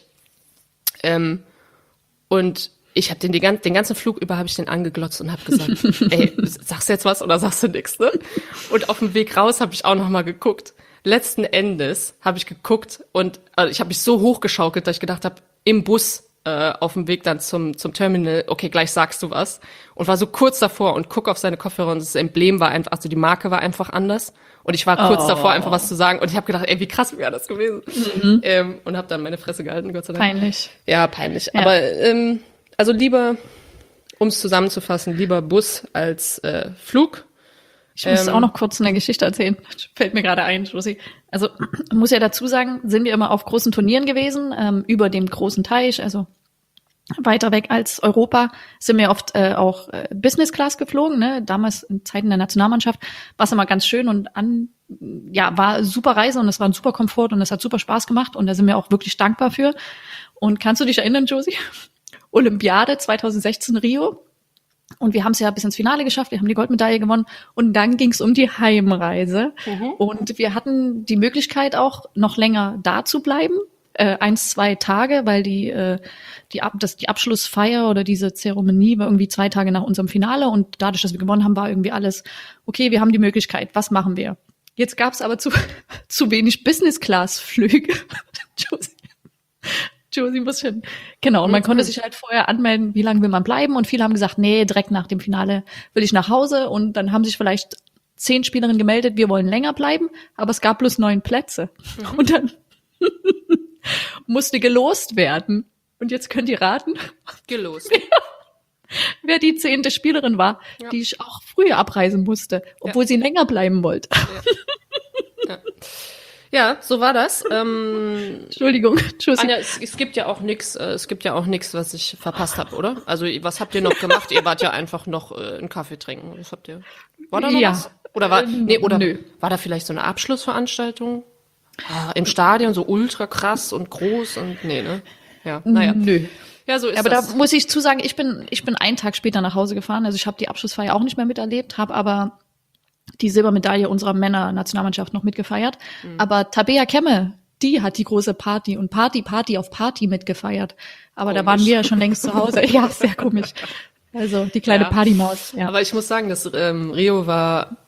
Und ich habe den ganzen Flug über habe ich den angeglotzt und habe gesagt, sagst du jetzt was oder sagst du nichts, ne? Und auf dem Weg raus habe ich auch noch mal geguckt. Letzten Endes habe ich geguckt, und ich habe mich so hochgeschaukelt, dass ich gedacht habe, im Bus auf dem Weg dann zum Terminal, okay, gleich sagst du was. Und war so kurz davor und guck auf seine Kopfhörer, und das Emblem war einfach, also die Marke war einfach anders. Und ich war kurz davor, einfach was zu sagen. Und ich habe gedacht, wie krass wäre das gewesen. Und habe dann meine Fresse gehalten, Gott sei Dank. Peinlich. Ja, peinlich. Ja. Aber also lieber, um es zusammenzufassen, lieber Bus als Flug. Ich muss auch noch kurz eine Geschichte erzählen. Fällt mir gerade ein, Josie. Also, muss ja dazu sagen, sind wir immer auf großen Turnieren gewesen, über dem großen Teich, also weiter weg als Europa, sind wir oft auch Business Class geflogen, ne? Damals in Zeiten der Nationalmannschaft war es immer ganz schön und war super Reise, und es war ein super Komfort, und es hat super Spaß gemacht, und da sind wir auch wirklich dankbar für. Und kannst du dich erinnern, Josie? Olympiade 2016 Rio. Und wir haben es ja bis ins Finale geschafft, wir haben die Goldmedaille gewonnen, und dann ging es um die Heimreise. Und wir hatten die Möglichkeit auch, noch länger da zu bleiben, 1-2 Tage, weil die Abschlussfeier oder diese Zeremonie war irgendwie 2 Tage nach unserem Finale, und dadurch, dass wir gewonnen haben, war irgendwie alles, okay, wir haben die Möglichkeit, was machen wir? Jetzt gab es aber zu wenig Business-Class-Flüge. Josie muss schon. Genau, und man konnte sich halt vorher anmelden, wie lange will man bleiben, und viele haben gesagt, nee, direkt nach dem Finale will ich nach Hause, und dann haben sich vielleicht 10 Spielerinnen gemeldet, wir wollen länger bleiben, aber es gab bloß 9 Plätze. Und dann musste gelost werden. Und jetzt könnt ihr raten. Gelost. Wer die 10. Spielerin war, die ich auch früher abreisen musste, obwohl sie länger bleiben wollte. Ja. Ja, so war das. Entschuldigung. Anja, es gibt ja auch nichts, was ich verpasst habe, oder? Also was habt ihr noch gemacht? Ihr wart ja einfach noch einen Kaffee trinken. Was habt ihr? War da noch was? Oder nö. war da vielleicht so eine Abschlussveranstaltung? Im Stadion so ultra krass und groß und nee, ne? Ja, naja. Nö. Ja, so ist Aber das. da muss ich zusagen, ich bin einen Tag später nach Hause gefahren. Also ich habe die Abschlussfeier auch nicht mehr miterlebt, habe aber die Silbermedaille unserer Männer-Nationalmannschaft noch mitgefeiert. Aber Tabea Kemme, die hat die große Party und Party auf Party mitgefeiert. Aber da waren wir ja schon längst zu Hause. Ja, sehr komisch. Also die kleine Partymaus. Ja. Aber ich muss sagen, dass Rio war,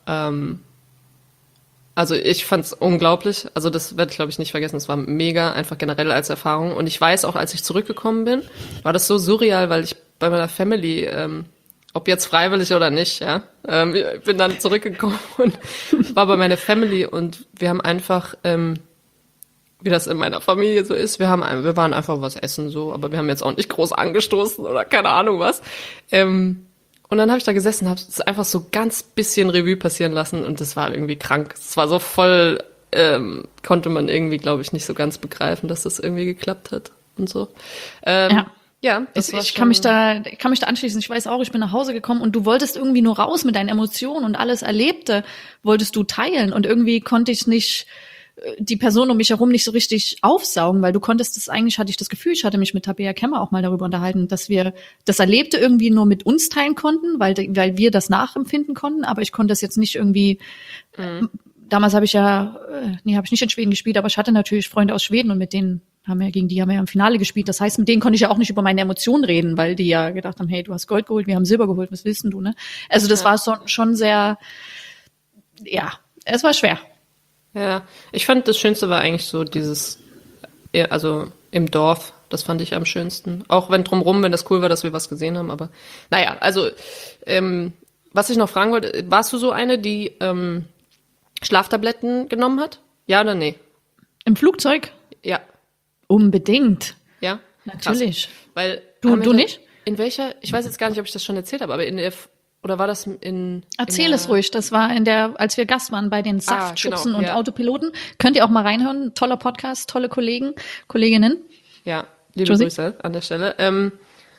also ich fand's unglaublich. Also das werde ich, glaube ich, nicht vergessen. Es war mega, einfach generell als Erfahrung. Und ich weiß auch, als ich zurückgekommen bin, war das so surreal, weil ich bei meiner Family, ob jetzt freiwillig oder nicht, ja, ich bin dann zurückgekommen und war bei meiner Family und wir haben einfach, wie das in meiner Familie so ist, wir waren einfach was essen so, aber wir haben jetzt auch nicht groß angestoßen oder keine Ahnung was. Und dann habe ich da gesessen, habe es einfach so ganz bisschen Revue passieren lassen und das war irgendwie krank. Es war so voll, konnte man irgendwie, glaube ich, nicht so ganz begreifen, dass das irgendwie geklappt hat und so. Ja, ich kann mich da anschließen. Ich weiß auch, ich bin nach Hause gekommen und du wolltest irgendwie nur raus mit deinen Emotionen und alles Erlebte wolltest du teilen und irgendwie konnte ich nicht die Person um mich herum nicht so richtig aufsaugen, weil du konntest das eigentlich, hatte ich das Gefühl, ich hatte mich mit Tabea Kemmer auch mal darüber unterhalten, dass wir das Erlebte irgendwie nur mit uns teilen konnten, weil wir das nachempfinden konnten, aber ich konnte das jetzt nicht irgendwie, damals habe ich nicht in Schweden gespielt, aber ich hatte natürlich Freunde aus Schweden und mit denen gegen die haben wir ja im Finale gespielt. Das heißt, mit denen konnte ich ja auch nicht über meine Emotionen reden, weil die ja gedacht haben, hey, du hast Gold geholt, wir haben Silber geholt, was willst denn du, ne? Also das war schon sehr, ja, es war schwer. Ja, ich fand, das Schönste war eigentlich so also im Dorf, das fand ich am schönsten. Auch wenn das cool war, dass wir was gesehen haben, aber naja, also was ich noch fragen wollte, warst du so eine, die Schlaftabletten genommen hat? Ja oder nee? Im Flugzeug? Ja. Unbedingt. Ja? Natürlich. Krass. Weil du nicht? In welcher, ich weiß jetzt gar nicht, ob ich das schon erzählt habe, aber oder war das Erzähl es ruhig. Das war als wir Gast waren bei den Saftschubsen und ja. Autopiloten. Könnt ihr auch mal reinhören. Toller Podcast, tolle Kolleginnen. Ja, liebe Grüße an der Stelle.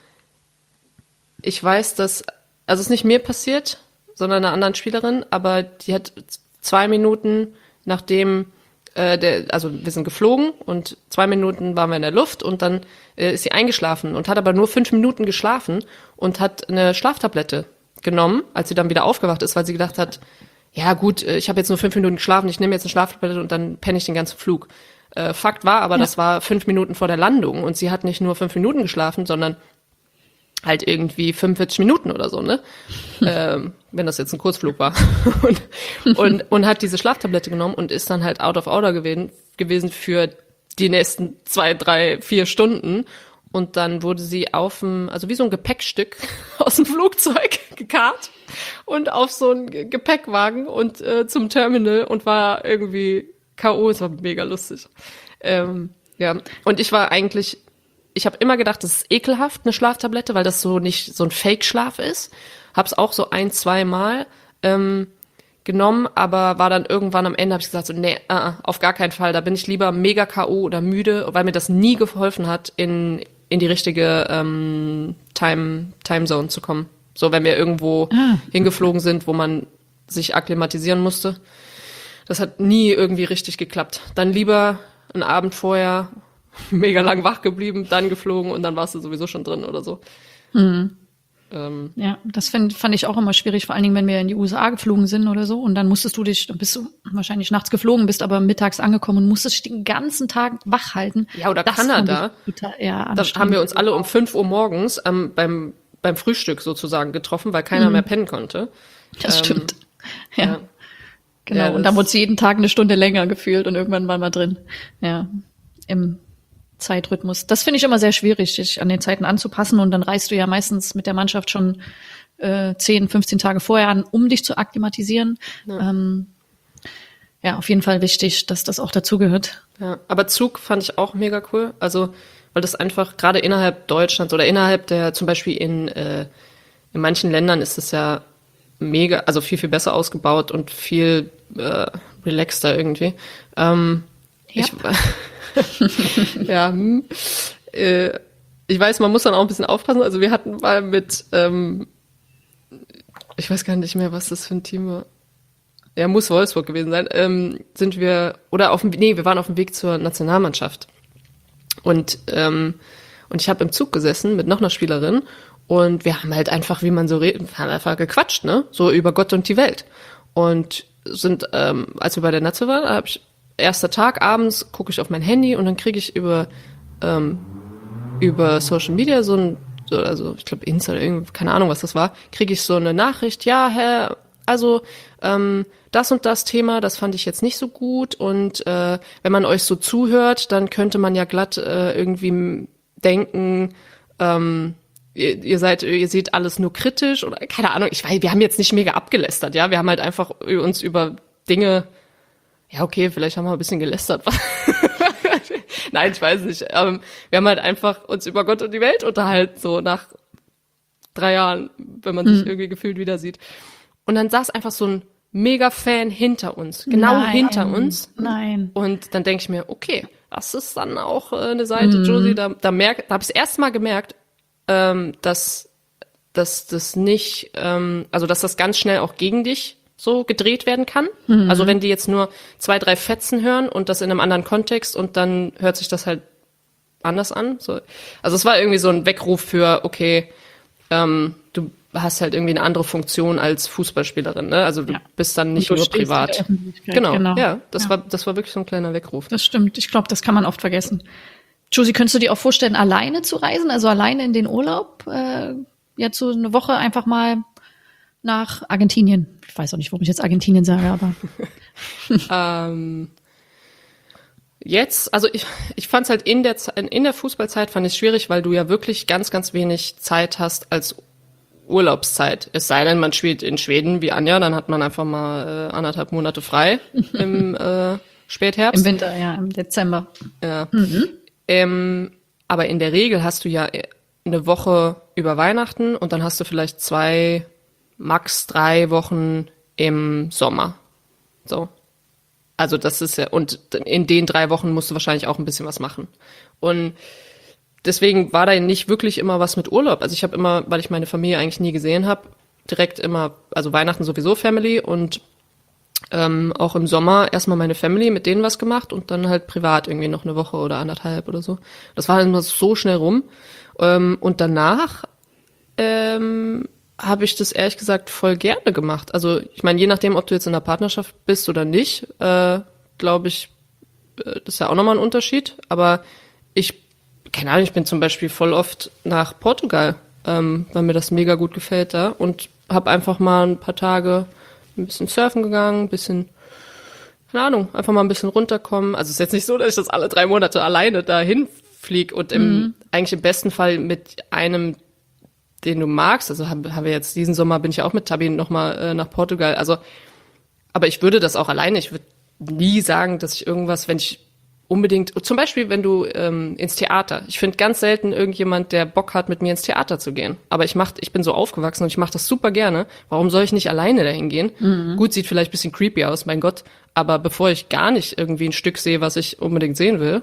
Ich weiß, also es ist nicht mir passiert, sondern einer anderen Spielerin, aber die hat 2 Minuten nachdem also wir sind geflogen und 2 Minuten waren wir in der Luft und dann ist sie eingeschlafen und hat aber nur 5 Minuten geschlafen und hat eine Schlaftablette genommen, als sie dann wieder aufgewacht ist, weil sie gedacht hat, ja gut, ich habe jetzt nur 5 Minuten geschlafen, ich nehme jetzt eine Schlaftablette und dann penne ich den ganzen Flug. Fakt war aber, das war 5 Minuten vor der Landung und sie hat nicht nur 5 Minuten geschlafen, sondern halt irgendwie 45 Minuten oder so, ne? Wenn das jetzt ein Kurzflug war. und hat diese Schlaftablette genommen und ist dann halt out of order gewesen für die nächsten 2, 3, 4 Stunden. Und dann wurde sie also wie so ein Gepäckstück aus dem Flugzeug gekarrt und auf so einen Gepäckwagen und zum Terminal und war irgendwie K.O. Es war mega lustig. Ja, und ich habe immer gedacht, das ist ekelhaft, eine Schlaftablette, weil das so nicht so ein Fake-Schlaf ist. Hab's auch so 1, 2 Mal genommen, aber war dann irgendwann am Ende, habe ich gesagt, so nee, auf gar keinen Fall. Da bin ich lieber mega K.O. oder müde, weil mir das nie geholfen hat, in die richtige Timezone zu kommen. So, wenn wir irgendwo hingeflogen sind, wo man sich akklimatisieren musste. Das hat nie irgendwie richtig geklappt. Dann lieber einen Abend vorher mega lang wach geblieben, dann geflogen und dann warst du sowieso schon drin oder so. Ja, das fand ich auch immer schwierig, vor allen Dingen, wenn wir in die USA geflogen sind oder so und dann bist du wahrscheinlich nachts geflogen, bist aber mittags angekommen und musstest dich den ganzen Tag wach halten. Ja, oder das Kanada. Da haben wir uns alle um 5 Uhr morgens beim Frühstück sozusagen getroffen, weil keiner mehr pennen konnte. Das stimmt. Ja. Genau, ja, und dann wurde es jeden Tag eine Stunde länger gefühlt und irgendwann waren wir drin. Ja, im Zeitrhythmus. Das finde ich immer sehr schwierig, sich an den Zeiten anzupassen und dann reist du ja meistens mit der Mannschaft schon 10, 15 Tage vorher an, um dich zu akklimatisieren. Ja, auf jeden Fall wichtig, dass das auch dazugehört. Ja, aber Zug fand ich auch mega cool, also weil das einfach gerade innerhalb Deutschlands oder innerhalb der, zum Beispiel in manchen Ländern ist es ja mega, also viel, viel besser ausgebaut und viel relaxter irgendwie. Ich, ja, ich weiß, man muss dann auch ein bisschen aufpassen. Also wir hatten mal mit, ich weiß gar nicht mehr, was das für ein Team war. Ja, muss Wolfsburg gewesen sein. Wir waren auf dem Weg zur Nationalmannschaft. Und ich habe im Zug gesessen mit noch einer Spielerin und wir haben halt einfach, wie man so redet, haben einfach gequatscht, ne? So über Gott und die Welt. Und sind, als wir bei der Nazi waren, habe ich erster Tag abends, gucke ich auf mein Handy und dann kriege ich über Social Media also ich glaube Insta oder irgendwie, keine Ahnung, was das war, kriege ich so eine Nachricht, ja, also das und das Thema, das fand ich jetzt nicht so gut und wenn man euch so zuhört, dann könnte man ja glatt irgendwie denken, ihr seht alles nur kritisch oder keine Ahnung, ich weiß, wir haben jetzt nicht mega abgelästert, ja, wir haben halt einfach uns über Dinge, ja okay, vielleicht haben wir ein bisschen gelästert. Nein, ich weiß nicht. Wir haben halt einfach uns über Gott und die Welt unterhalten, so nach 3 Jahren, wenn man sich irgendwie gefühlt wieder sieht. Und dann saß einfach so ein Mega-Fan hinter uns, genau hinter uns. Nein. Und dann denke ich mir, okay, das ist dann auch eine Seite, Josie, da habe ich das erste Mal gemerkt, dass das nicht, also dass das ganz schnell auch gegen dich so gedreht werden kann. Also wenn die jetzt nur 2, 3 Fetzen hören und das in einem anderen Kontext und dann hört sich das halt anders an. So. Also es war irgendwie so ein Weckruf für, okay, du hast halt irgendwie eine andere Funktion als Fußballspielerin, ne? Also du bist dann nicht nur privat. Genau, ja, das war wirklich so ein kleiner Weckruf. Das stimmt. Ich glaube, das kann man oft vergessen. Josie, könntest du dir auch vorstellen, alleine zu reisen, also alleine in den Urlaub? Jetzt so eine Woche einfach mal nach Argentinien. Ich weiß auch nicht, warum ich jetzt Argentinien sage, aber. Jetzt, also ich fand es halt in der Fußballzeit fand ich schwierig, weil du ja wirklich ganz, ganz wenig Zeit hast als Urlaubszeit. Es sei denn, man spielt in Schweden wie Anja, dann hat man einfach mal 1,5 Monate frei im Spätherbst. Im Winter, ja, im Dezember. Ja. Aber in der Regel hast du ja eine Woche über Weihnachten und dann hast du vielleicht 2, max 3 Wochen im Sommer. So. Also das ist ja, und in den 3 Wochen musst du wahrscheinlich auch ein bisschen was machen. Und deswegen war da nicht wirklich immer was mit Urlaub. Also ich habe immer, weil ich meine Familie eigentlich nie gesehen habe, direkt immer, also Weihnachten sowieso Family und auch im Sommer erstmal meine Family, mit denen was gemacht und dann halt privat irgendwie noch eine Woche oder 1,5 oder so. Das war immer so schnell rum. Und danach habe ich das ehrlich gesagt voll gerne gemacht. Also ich meine, je nachdem, ob du jetzt in einer Partnerschaft bist oder nicht, glaube ich, das ist ja auch nochmal ein Unterschied. Aber keine Ahnung, ich bin zum Beispiel voll oft nach Portugal, weil mir das mega gut gefällt da und habe einfach mal ein paar Tage ein bisschen surfen gegangen, ein bisschen, keine Ahnung, einfach mal ein bisschen runterkommen. Also es ist jetzt nicht so, dass ich das alle 3 Monate alleine dahin fliege und eigentlich im besten Fall mit einem, den du magst. Also haben wir jetzt diesen Sommer, bin ich auch mit Tabi nochmal nach Portugal. Also, aber ich würde das auch alleine, ich würde nie sagen, dass ich irgendwas, wenn ich unbedingt, zum Beispiel, wenn du ins Theater. Ich finde ganz selten irgendjemand, der Bock hat, mit mir ins Theater zu gehen. Aber ich bin so aufgewachsen und ich mache das super gerne. Warum soll ich nicht alleine dahin gehen? Gut, sieht vielleicht ein bisschen creepy aus, mein Gott. Aber bevor ich gar nicht irgendwie ein Stück sehe, was ich unbedingt sehen will,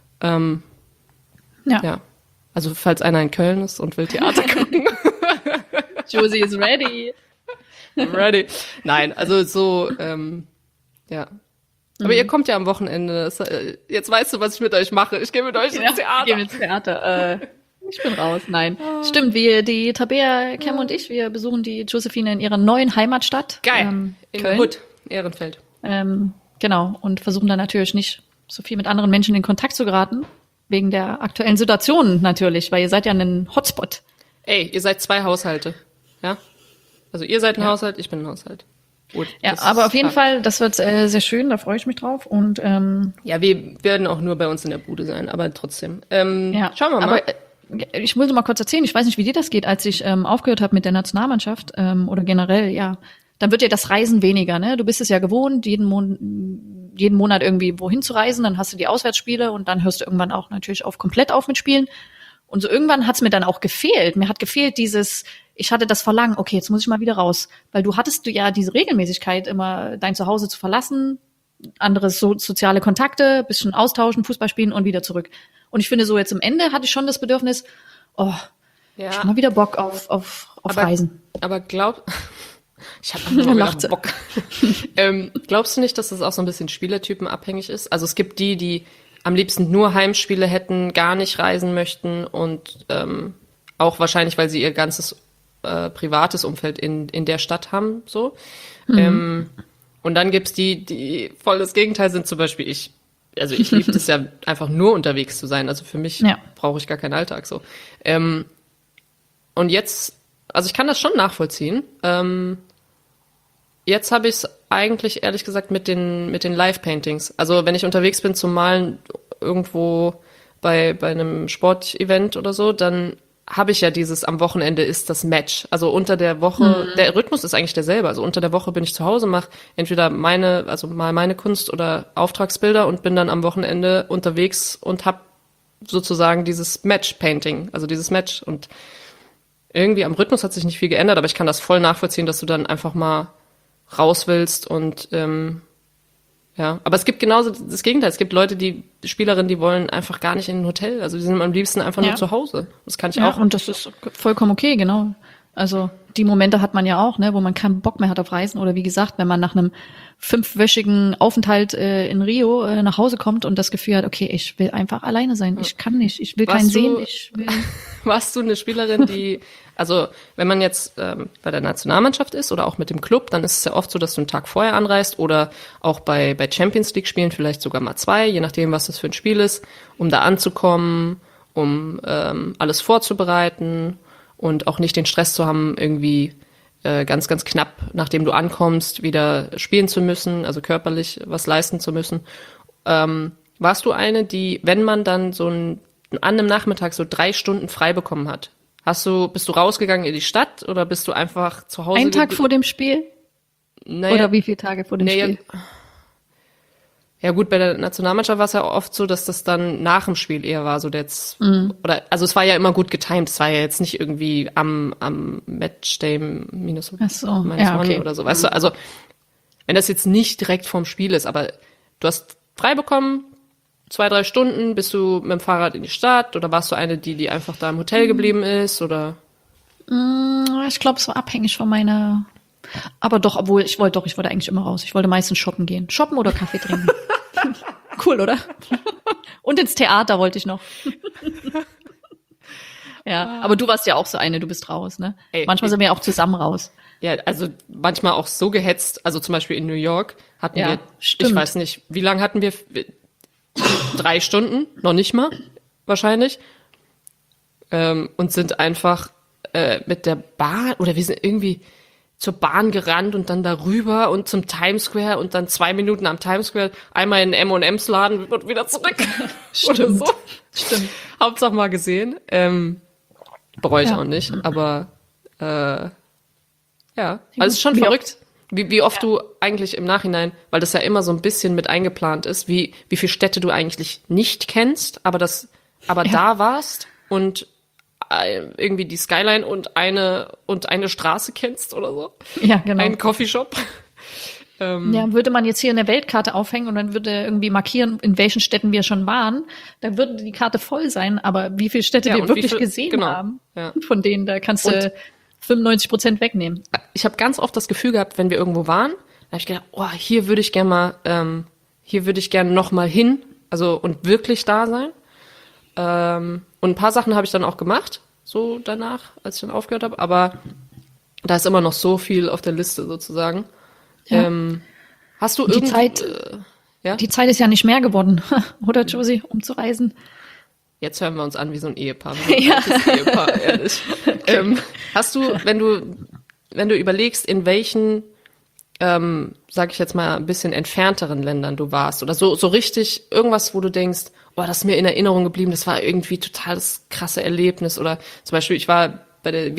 ja. Also falls einer in Köln ist und will Theater gucken. Josie is ready. Ready. Nein, also so, ja. Aber ihr kommt ja am Wochenende. Jetzt weißt du, was ich mit euch mache. Ich gehe mit euch ins Theater. Gehen ins Theater. Ich bin raus. Nein. Stimmt, die Tabea, Cam und ich, wir besuchen die Josephine in ihrer neuen Heimatstadt. Geil. In Köln. Hood, Ehrenfeld. Genau. Und versuchen dann natürlich nicht so viel mit anderen Menschen in Kontakt zu geraten. Wegen der aktuellen Situation natürlich, weil ihr seid ja ein Hotspot. Ey, ihr seid 2 Haushalte. Ja? Also ihr seid ein Haushalt, ich bin ein Haushalt. Gut, ja, aber auf jeden Fall, das wird sehr schön, da freue ich mich drauf. Und ja, wir werden auch nur bei uns in der Bude sein, aber trotzdem. Schauen wir mal. Aber ich muss mal kurz erzählen, ich weiß nicht, wie dir das geht, als ich aufgehört habe mit der Nationalmannschaft oder generell, ja, dann wird ja das Reisen weniger, ne? Du bist es ja gewohnt, jeden Monat irgendwie wohin zu reisen, dann hast du die Auswärtsspiele und dann hörst du irgendwann auch natürlich komplett auf mit Spielen. Und so irgendwann hat's mir dann auch gefehlt. Mir hat gefehlt ich hatte das Verlangen, okay, jetzt muss ich mal wieder raus. Weil du hattest ja diese Regelmäßigkeit, immer dein Zuhause zu verlassen, andere soziale Kontakte, bisschen austauschen, Fußball spielen und wieder zurück. Und ich finde, so jetzt am Ende hatte ich schon das Bedürfnis, ich hab mal wieder Bock auf Reisen. Aber ich habe mal wieder Bock. Glaubst du nicht, dass das auch so ein bisschen Spielertypen abhängig ist? Also es gibt die am liebsten nur Heimspiele hätten, gar nicht reisen möchten und auch wahrscheinlich, weil sie ihr ganzes privates Umfeld in der Stadt haben, so. Und dann gibt's die voll das Gegenteil sind, zum Beispiel ich. Also ich liebe es ja einfach nur unterwegs zu sein. Also für mich brauche ich gar keinen Alltag, so. Und jetzt, also ich kann das schon nachvollziehen. Jetzt habe ich es eigentlich, ehrlich gesagt, mit den Live-Paintings. Also wenn ich unterwegs bin zum Malen irgendwo bei einem Sportevent oder so, dann habe ich ja dieses am Wochenende ist das Match. Also unter der Woche, der Rhythmus ist eigentlich derselbe. Also unter der Woche bin ich zu Hause, mache entweder meine Kunst oder Auftragsbilder und bin dann am Wochenende unterwegs und habe sozusagen dieses Match-Painting, also dieses Match. Und irgendwie am Rhythmus hat sich nicht viel geändert, aber ich kann das voll nachvollziehen, dass du dann einfach mal raus willst und aber es gibt genauso das Gegenteil. Es gibt Leute, Spielerinnen, die wollen einfach gar nicht in ein Hotel. Also die sind am liebsten einfach nur zu Hause. Das kann ich auch. Und das ist vollkommen okay, genau. Also die Momente hat man ja auch, ne, wo man keinen Bock mehr hat auf Reisen oder wie gesagt, wenn man nach einem 5-wöchigen Aufenthalt in Rio nach Hause kommt und das Gefühl hat, okay, ich will einfach alleine sein. Ich kann nicht, ich will keinen sehen. Warst du eine Spielerin, die, also wenn man jetzt bei der Nationalmannschaft ist oder auch mit dem Club, dann ist es ja oft so, dass du einen Tag vorher anreist oder auch bei Champions League Spielen vielleicht sogar mal 2, je nachdem, was das für ein Spiel ist, um da anzukommen, um alles vorzubereiten und auch nicht den Stress zu haben, irgendwie ganz, ganz knapp, nachdem du ankommst, wieder spielen zu müssen, also körperlich was leisten zu müssen. Warst du eine, die, wenn man dann an einem Nachmittag so 3 Stunden frei bekommen hat, bist du rausgegangen in die Stadt oder bist du einfach zu Hause? Einen Tag vor dem Spiel? Naja, oder wie viele Tage vor dem Spiel? Ja gut, bei der Nationalmannschaft war es ja oft so, dass das dann nach dem Spiel eher war, so also es war ja immer gut getimed, es war ja jetzt nicht irgendwie am Matchday minus one oder so, weißt du, also wenn das jetzt nicht direkt vorm Spiel ist, aber du hast frei bekommen, 2-3 Stunden, bist du mit dem Fahrrad in die Stadt oder warst du eine, die einfach da im Hotel geblieben ist oder? Ich glaube, es war abhängig von meiner. Aber doch, obwohl ich wollte eigentlich immer raus. Ich wollte meistens shoppen gehen. Shoppen oder Kaffee trinken. Cool, oder? Und ins Theater wollte ich noch. Ja, aber du warst ja auch so eine, du bist raus, ne? Manchmal sind wir auch zusammen raus. Ja, also manchmal auch so gehetzt. Also zum Beispiel in New York hatten wir, stimmt. Ich weiß nicht, wie lange hatten wir? 3 Stunden, noch nicht mal, wahrscheinlich. Und sind einfach mit der Bahn, oder wir sind irgendwie zur Bahn gerannt und dann darüber und zum Times Square und dann 2 Minuten am Times Square, einmal in den M&M's Laden und wieder zurück. Stimmt. Oder so. Stimmt. Hauptsache mal gesehen. Bereue ich auch nicht, aber also es ist schon verrückt, wie oft du eigentlich im Nachhinein, weil das ja immer so ein bisschen mit eingeplant ist, wie viele Städte du eigentlich nicht kennst, aber da warst und irgendwie die Skyline und eine Straße kennst oder so. Ja, genau. Einen Coffeeshop. Ja, würde man jetzt hier eine Weltkarte aufhängen und dann würde irgendwie markieren, in welchen Städten wir schon waren, dann würde die Karte voll sein, aber wie viele Städte wir wirklich gesehen haben, von denen, da kannst du 95% wegnehmen. Ich habe ganz oft das Gefühl gehabt, wenn wir irgendwo waren, da habe ich gedacht, hier würde ich gerne noch mal hin, also und wirklich da sein. Und ein paar Sachen habe ich dann auch gemacht, so danach, als ich dann aufgehört habe, aber da ist immer noch so viel auf der Liste sozusagen. Ja. Hast du die Zeit ist ja nicht mehr geworden, oder Josie, um zu reisen? Jetzt hören wir uns an wie so ein Ehepaar. Ja. Ehepaar, ehrlich. Okay. Hast du, wenn du überlegst, in welchen, sag ich jetzt mal, ein bisschen entfernteren Ländern du warst oder so richtig irgendwas, wo du denkst, das ist mir in Erinnerung geblieben, das war irgendwie total das krasse Erlebnis oder zum Beispiel, ich war bei der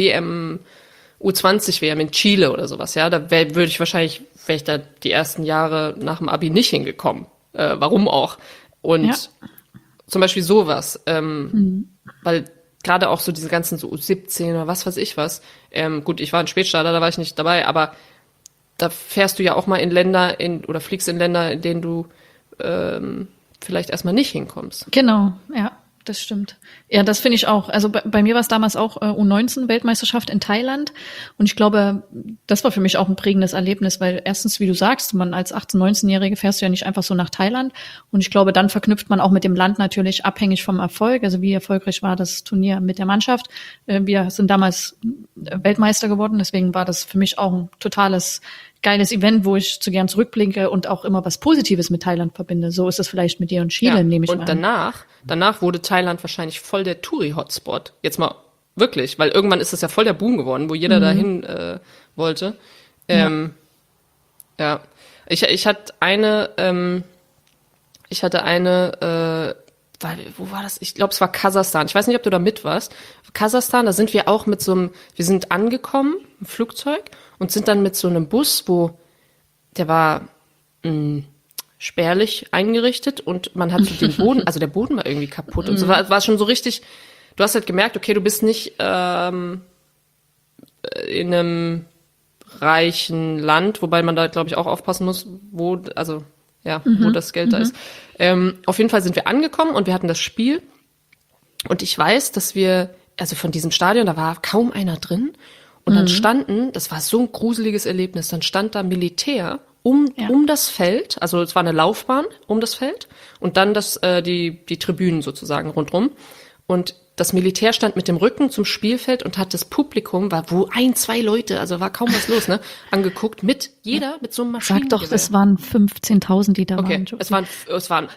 U20-WM in Chile oder sowas, ja, da wäre ich da die ersten Jahre nach dem Abi nicht hingekommen. Warum auch? Und zum Beispiel sowas, weil gerade auch so diese ganzen so U17 oder was weiß ich was, gut, ich war ein Spätstarter, da war ich nicht dabei, aber da fährst du ja auch mal in Länder oder fliegst in Länder, in denen du vielleicht erstmal nicht hinkommst. Genau, ja, das stimmt. Ja, das finde ich auch. Also bei mir war es damals auch U19-Weltmeisterschaft in Thailand. Und ich glaube, das war für mich auch ein prägendes Erlebnis, weil erstens, wie du sagst, man als 18-, 19-Jährige fährst du ja nicht einfach so nach Thailand. Und ich glaube, dann verknüpft man auch mit dem Land natürlich abhängig vom Erfolg. Also wie erfolgreich war das Turnier mit der Mannschaft. Wir sind damals Weltmeister geworden. Deswegen war das für mich auch ein totales geiles Event, wo ich zu gern zurückblinke und auch immer was Positives mit Thailand verbinde. So ist es vielleicht mit dir und Chile, nehme ich mal an. Und danach wurde Thailand wahrscheinlich voll der Touri-Hotspot. Jetzt mal wirklich, weil irgendwann ist das ja voll der Boom geworden, wo jeder dahin wollte. Ja. Ich hatte eine, wo war das? Ich glaube, es war Kasachstan. Ich weiß nicht, ob du da mit warst. Kasachstan, da sind wir auch wir sind angekommen, im Flugzeug, und sind dann mit so einem Bus, der war spärlich eingerichtet und man hat so den Boden, also der Boden war irgendwie kaputt und so war schon so richtig, du hast halt gemerkt, okay, du bist nicht in einem reichen Land, wobei man da, glaube ich, auch aufpassen muss, wo das Geld da ist. Auf jeden Fall sind wir angekommen und wir hatten das Spiel. Und ich weiß, dass also von diesem Stadion, da war kaum einer drin. Und dann das war so ein gruseliges Erlebnis, dann stand da Militär um das Feld, also es war eine Laufbahn um das Feld und dann die Tribünen sozusagen rundrum. Und das Militär stand mit dem Rücken zum Spielfeld und hat das Publikum, wo 1, 2 Leute, also war kaum was los, ne, angeguckt, jeder mit so einem Maschinengewehr. Sag doch, es waren 15.000, die da waren. Okay, es waren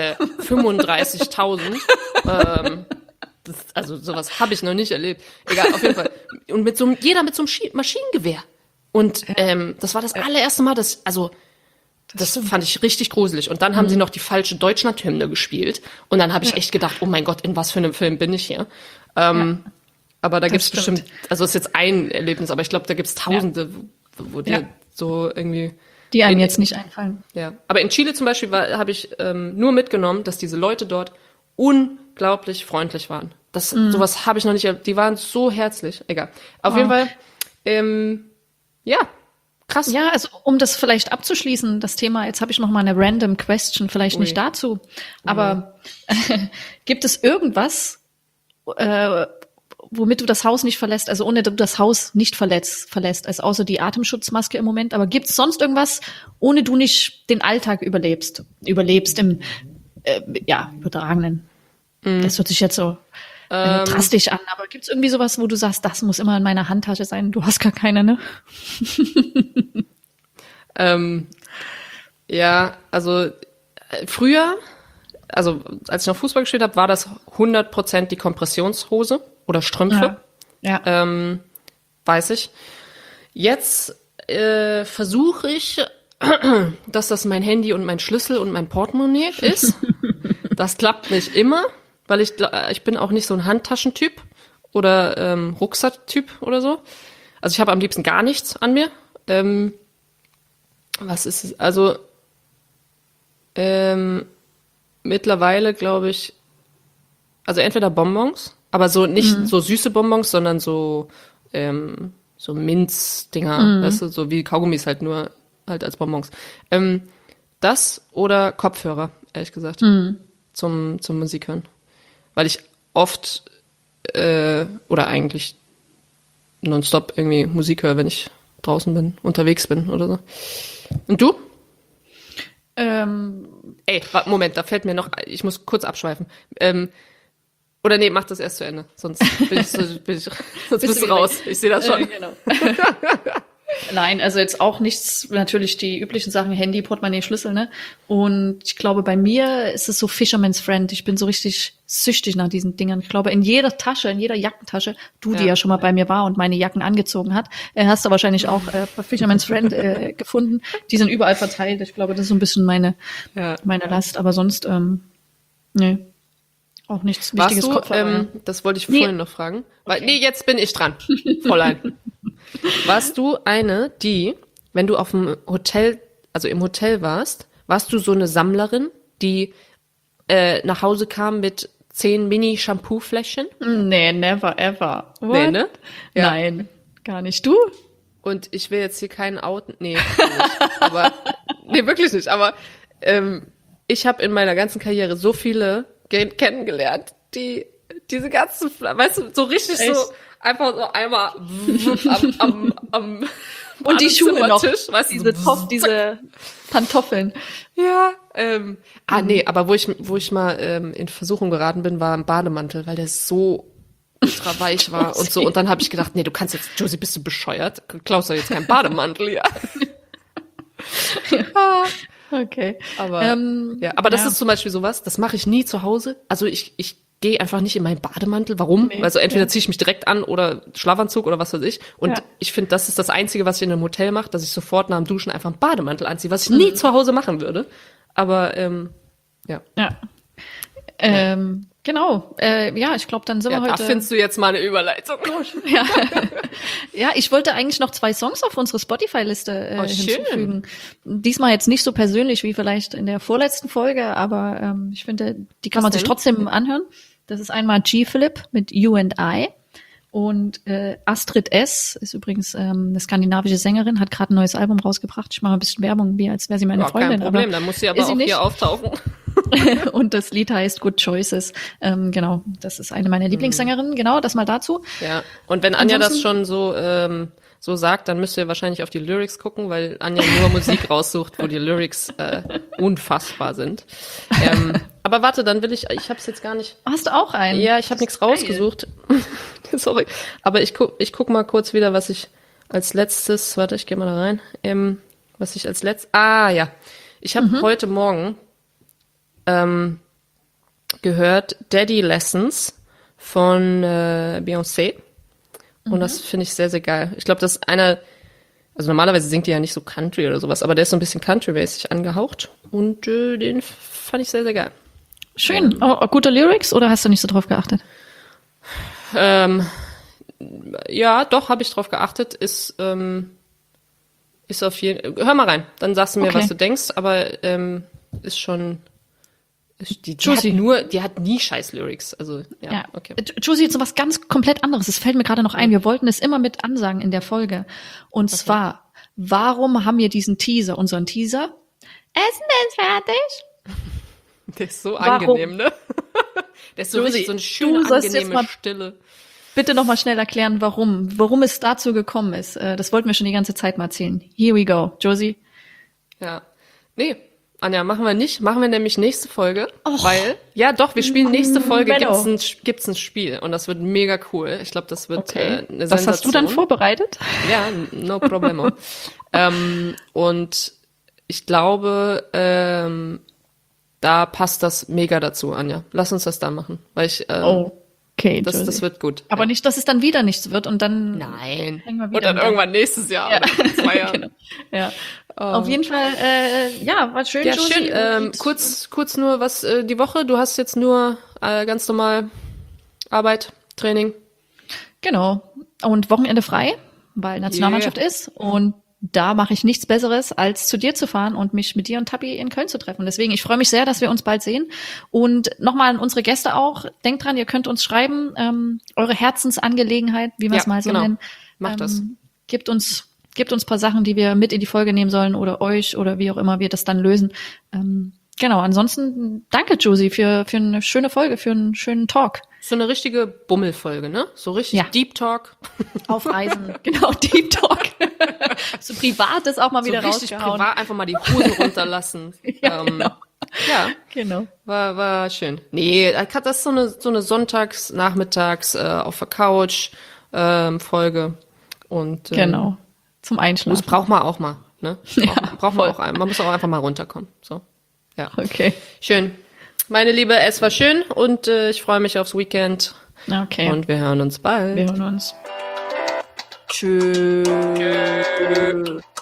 35.000. Also sowas habe ich noch nicht erlebt. Egal, auf jeden Fall. Und jeder mit so einem Maschinengewehr. Und das war das allererste Mal, das fand ich richtig gruselig. Und dann haben sie noch die falsche Deutschlandhymne gespielt. Und dann habe ich echt gedacht, oh mein Gott, in was für einem Film bin ich hier? Aber da gibt's bestimmt, also es ist jetzt ein Erlebnis, aber ich glaube, da gibt's Tausende, wo dir so irgendwie... Die einem jetzt nicht einfallen. Ja, aber in Chile zum Beispiel habe ich nur mitgenommen, dass diese Leute dort unglaublich freundlich waren. Sowas habe ich noch nicht erlebt. Die waren so herzlich. Egal. Auf jeden Fall, krass. Ja, also um das vielleicht abzuschließen, das Thema, jetzt habe ich noch mal eine random question, vielleicht nicht dazu, aber gibt es irgendwas, womit du das Haus nicht verlässt, also ohne dass du das Haus nicht verlässt, also außer die Atemschutzmaske im Moment, aber gibt es sonst irgendwas, ohne du nicht den Alltag überlebst im übertragenen? Das hört sich jetzt so drastisch an, aber gibt's irgendwie sowas, wo du sagst, das muss immer in meiner Handtasche sein, du hast gar keine, ne? Also früher, also als ich noch Fußball gespielt habe, war das 100% die Kompressionshose oder Strümpfe. Ja. Weiß ich. Jetzt versuche ich, dass das mein Handy und mein Schlüssel und mein Portemonnaie ist. Das klappt nicht immer, weil ich bin auch nicht so ein Handtaschentyp oder Rucksacktyp oder so. Also ich habe am liebsten gar nichts an mir. Was ist es? Also mittlerweile glaube ich, also entweder Bonbons, aber so nicht so süße Bonbons, sondern so Minz-Dinger, weißt du, so wie Kaugummis halt nur halt als Bonbons. Das oder Kopfhörer, ehrlich gesagt, zum Musik hören. Weil ich oft oder eigentlich nonstop irgendwie Musik höre, wenn ich draußen bin, unterwegs bin oder so. Und du? Moment, da fällt mir noch, ich muss kurz abschweifen. Oder nee, mach das erst zu Ende, sonst sonst bist du raus. Ich sehe das schon. Genau. Nein, also jetzt auch nichts, natürlich die üblichen Sachen, Handy, Portemonnaie, Schlüssel, ne? Und ich glaube, bei mir ist es so Fisherman's Friend. Ich bin so richtig süchtig nach diesen Dingern. Ich glaube, in jeder Tasche, in jeder Jackentasche, die ja schon mal bei mir war und meine Jacken angezogen hat, hast du wahrscheinlich auch bei Fisherman's Friend gefunden. Die sind überall verteilt. Ich glaube, das ist so ein bisschen meine Last. Aber sonst, nee. Auch nichts Wichtiges. Das wollte ich vorhin noch fragen. Okay. Jetzt bin ich dran. Fräulein. Warst du eine, die, wenn du auf dem Hotel, also im Hotel warst du so eine Sammlerin, die nach Hause kam mit 10 Mini-Shampoo-Fläschchen? Nee, never ever. What? Nee, ne? Ja. Nein, gar nicht. Du? Und ich will jetzt hier keinen outen. Nee, nicht. Aber nee, wirklich nicht. Aber ich habe in meiner ganzen Karriere so viele kennengelernt, die diese ganzen, weißt du, so richtig Echt? so einfach so einmal am Und die Schuhe noch, weißt diese du, so, diese Pantoffeln. ja. Nee, aber wo ich mal in Versuchung geraten bin, war ein Bademantel, weil der so ultra weich war und so. Und dann habe ich gedacht, nee, du kannst jetzt, Josie, bist du bescheuert? Du klaust doch jetzt keinen Bademantel, ja. Okay. Aber, aber das ist zum Beispiel sowas, das mache ich nie zu Hause. Also ich gehe einfach nicht in meinen Bademantel. Warum? Nee, Also entweder ziehe ich mich direkt an oder Schlafanzug oder was weiß ich. Und Ja. ich finde, das ist das Einzige, was ich in einem Hotel mache, dass ich sofort nach dem Duschen einfach einen Bademantel anziehe, was ich nie zu Hause machen würde. Aber ja. Ja. Genau. Ja, ich glaube, dann sind wir Da heute. findest du jetzt mal eine Überleitung. Ja. Ja, ich wollte eigentlich noch 2 Songs auf unsere Spotify-Liste Oh, schön. hinzufügen. Diesmal jetzt nicht so persönlich wie vielleicht in der vorletzten Folge, aber ich finde, die kann Was man sich denn? trotzdem anhören. Das ist einmal G-Philip mit You and I und Astrid S. ist übrigens eine skandinavische Sängerin, hat gerade ein neues Album rausgebracht. Ich mache ein bisschen Werbung, wie als wäre sie meine Ja, Freundin. kein Problem, aber dann muss sie aber ist sie auch nicht. hier auftauchen. Und das Lied heißt Good Choices. Genau, das ist eine meiner Lieblingssängerinnen. Genau, das mal dazu. Ja, und wenn Anja das Ansonsten- schon so sagt, dann müsst ihr wahrscheinlich auf die Lyrics gucken, weil Anja nur Musik raussucht, wo die Lyrics unfassbar sind. Aber warte, dann will ich hab's jetzt gar nicht. Hast du auch einen? Ja, ich habe nichts rausgesucht. Sorry, aber ich guck mal kurz wieder, was ich als letztes, warte, ich gehe mal da rein, was ich als letztes, ja, ich habe heute Morgen gehört Daddy Lessons von Beyoncé. Und das finde ich sehr, sehr geil. Ich glaube, das ist einer, also normalerweise singt die ja nicht so Country oder sowas, aber der ist so ein bisschen Country-mäßig angehaucht. Und den fand ich sehr, sehr geil. Schön. Gute Lyrics oder hast du nicht so drauf geachtet? Ja, doch, habe ich drauf geachtet. Ist auf jeden hör mal rein, dann sagst du mir, Okay. was du denkst, aber ist schon. Josie. Die hat nie scheiß Lyrics. Also, ja, okay. Josie, jetzt noch was ganz komplett anderes. Das fällt mir gerade noch ein. Wir wollten es immer mit ansagen in der Folge. Und zwar, warum haben wir diesen Teaser, unseren Teaser? Essen ist fertig. Der ist so Warum? angenehm, ne? Der ist so Josie, richtig so eine schöne, du sollst jetzt angenehme mal- Stille. Bitte noch mal schnell erklären, warum es dazu gekommen ist. Das wollten wir schon die ganze Zeit mal erzählen. Here we go. Josie. Ja. Nee, Anja, machen wir nicht. Machen wir nämlich nächste Folge. Weil, ja doch, wir spielen nächste Folge, Menno. gibt's ein Spiel. Und das wird mega cool. Ich glaube, das wird eine Sensation. Was hast du dann vorbereitet? Ja, no problemo. Und ich glaube, da passt das mega dazu, Anja. Lass uns das da machen. Weil ich, Okay, das Josie. wird gut. Aber nicht, dass es dann wieder nichts wird und dann Nein. hängen wir Und wieder dann mit irgendwann nächstes Jahr oder in 2 Jahren. Genau. Ja. Auf jeden Fall, ja, war schön, Ja, Josie. schön. Und- Kurz nur was die Woche. Du hast jetzt nur ganz normal Arbeit, Training. Genau. Und Wochenende frei, weil Nationalmannschaft ist. Und da mache ich nichts Besseres, als zu dir zu fahren und mich mit dir und Tappi in Köln zu treffen. Deswegen, ich freue mich sehr, dass wir uns bald sehen. Und nochmal an unsere Gäste auch. Denkt dran, ihr könnt uns schreiben, eure Herzensangelegenheit, wie wir es Ja, mal so genau. nennen. Macht das. Gebt uns ein paar Sachen, die wir mit in die Folge nehmen sollen oder euch oder wie auch immer wir das dann lösen. Genau, ansonsten danke, Josie, für eine schöne Folge, für einen schönen Talk. So eine richtige Bummelfolge, ne? So richtig Ja. Deep Talk. Auf Reisen, genau, Deep Talk. So Privates auch mal wieder so richtig rausgehauen. privat einfach mal die Hosen runterlassen. Ja, genau. Ja, Genau. war schön. Nee, das ist so eine Sonntags-, Nachmittags auf der Couch Folge. Und Genau. Zum das Einschlafen. braucht man auch mal, ne? Ja, Braucht man voll. auch ein. Man muss auch einfach mal runterkommen. So. Ja. Okay. Schön. Meine Liebe, es war schön und ich freue mich aufs Weekend. Okay. Und wir hören uns bald. wir hören uns. Tschüss.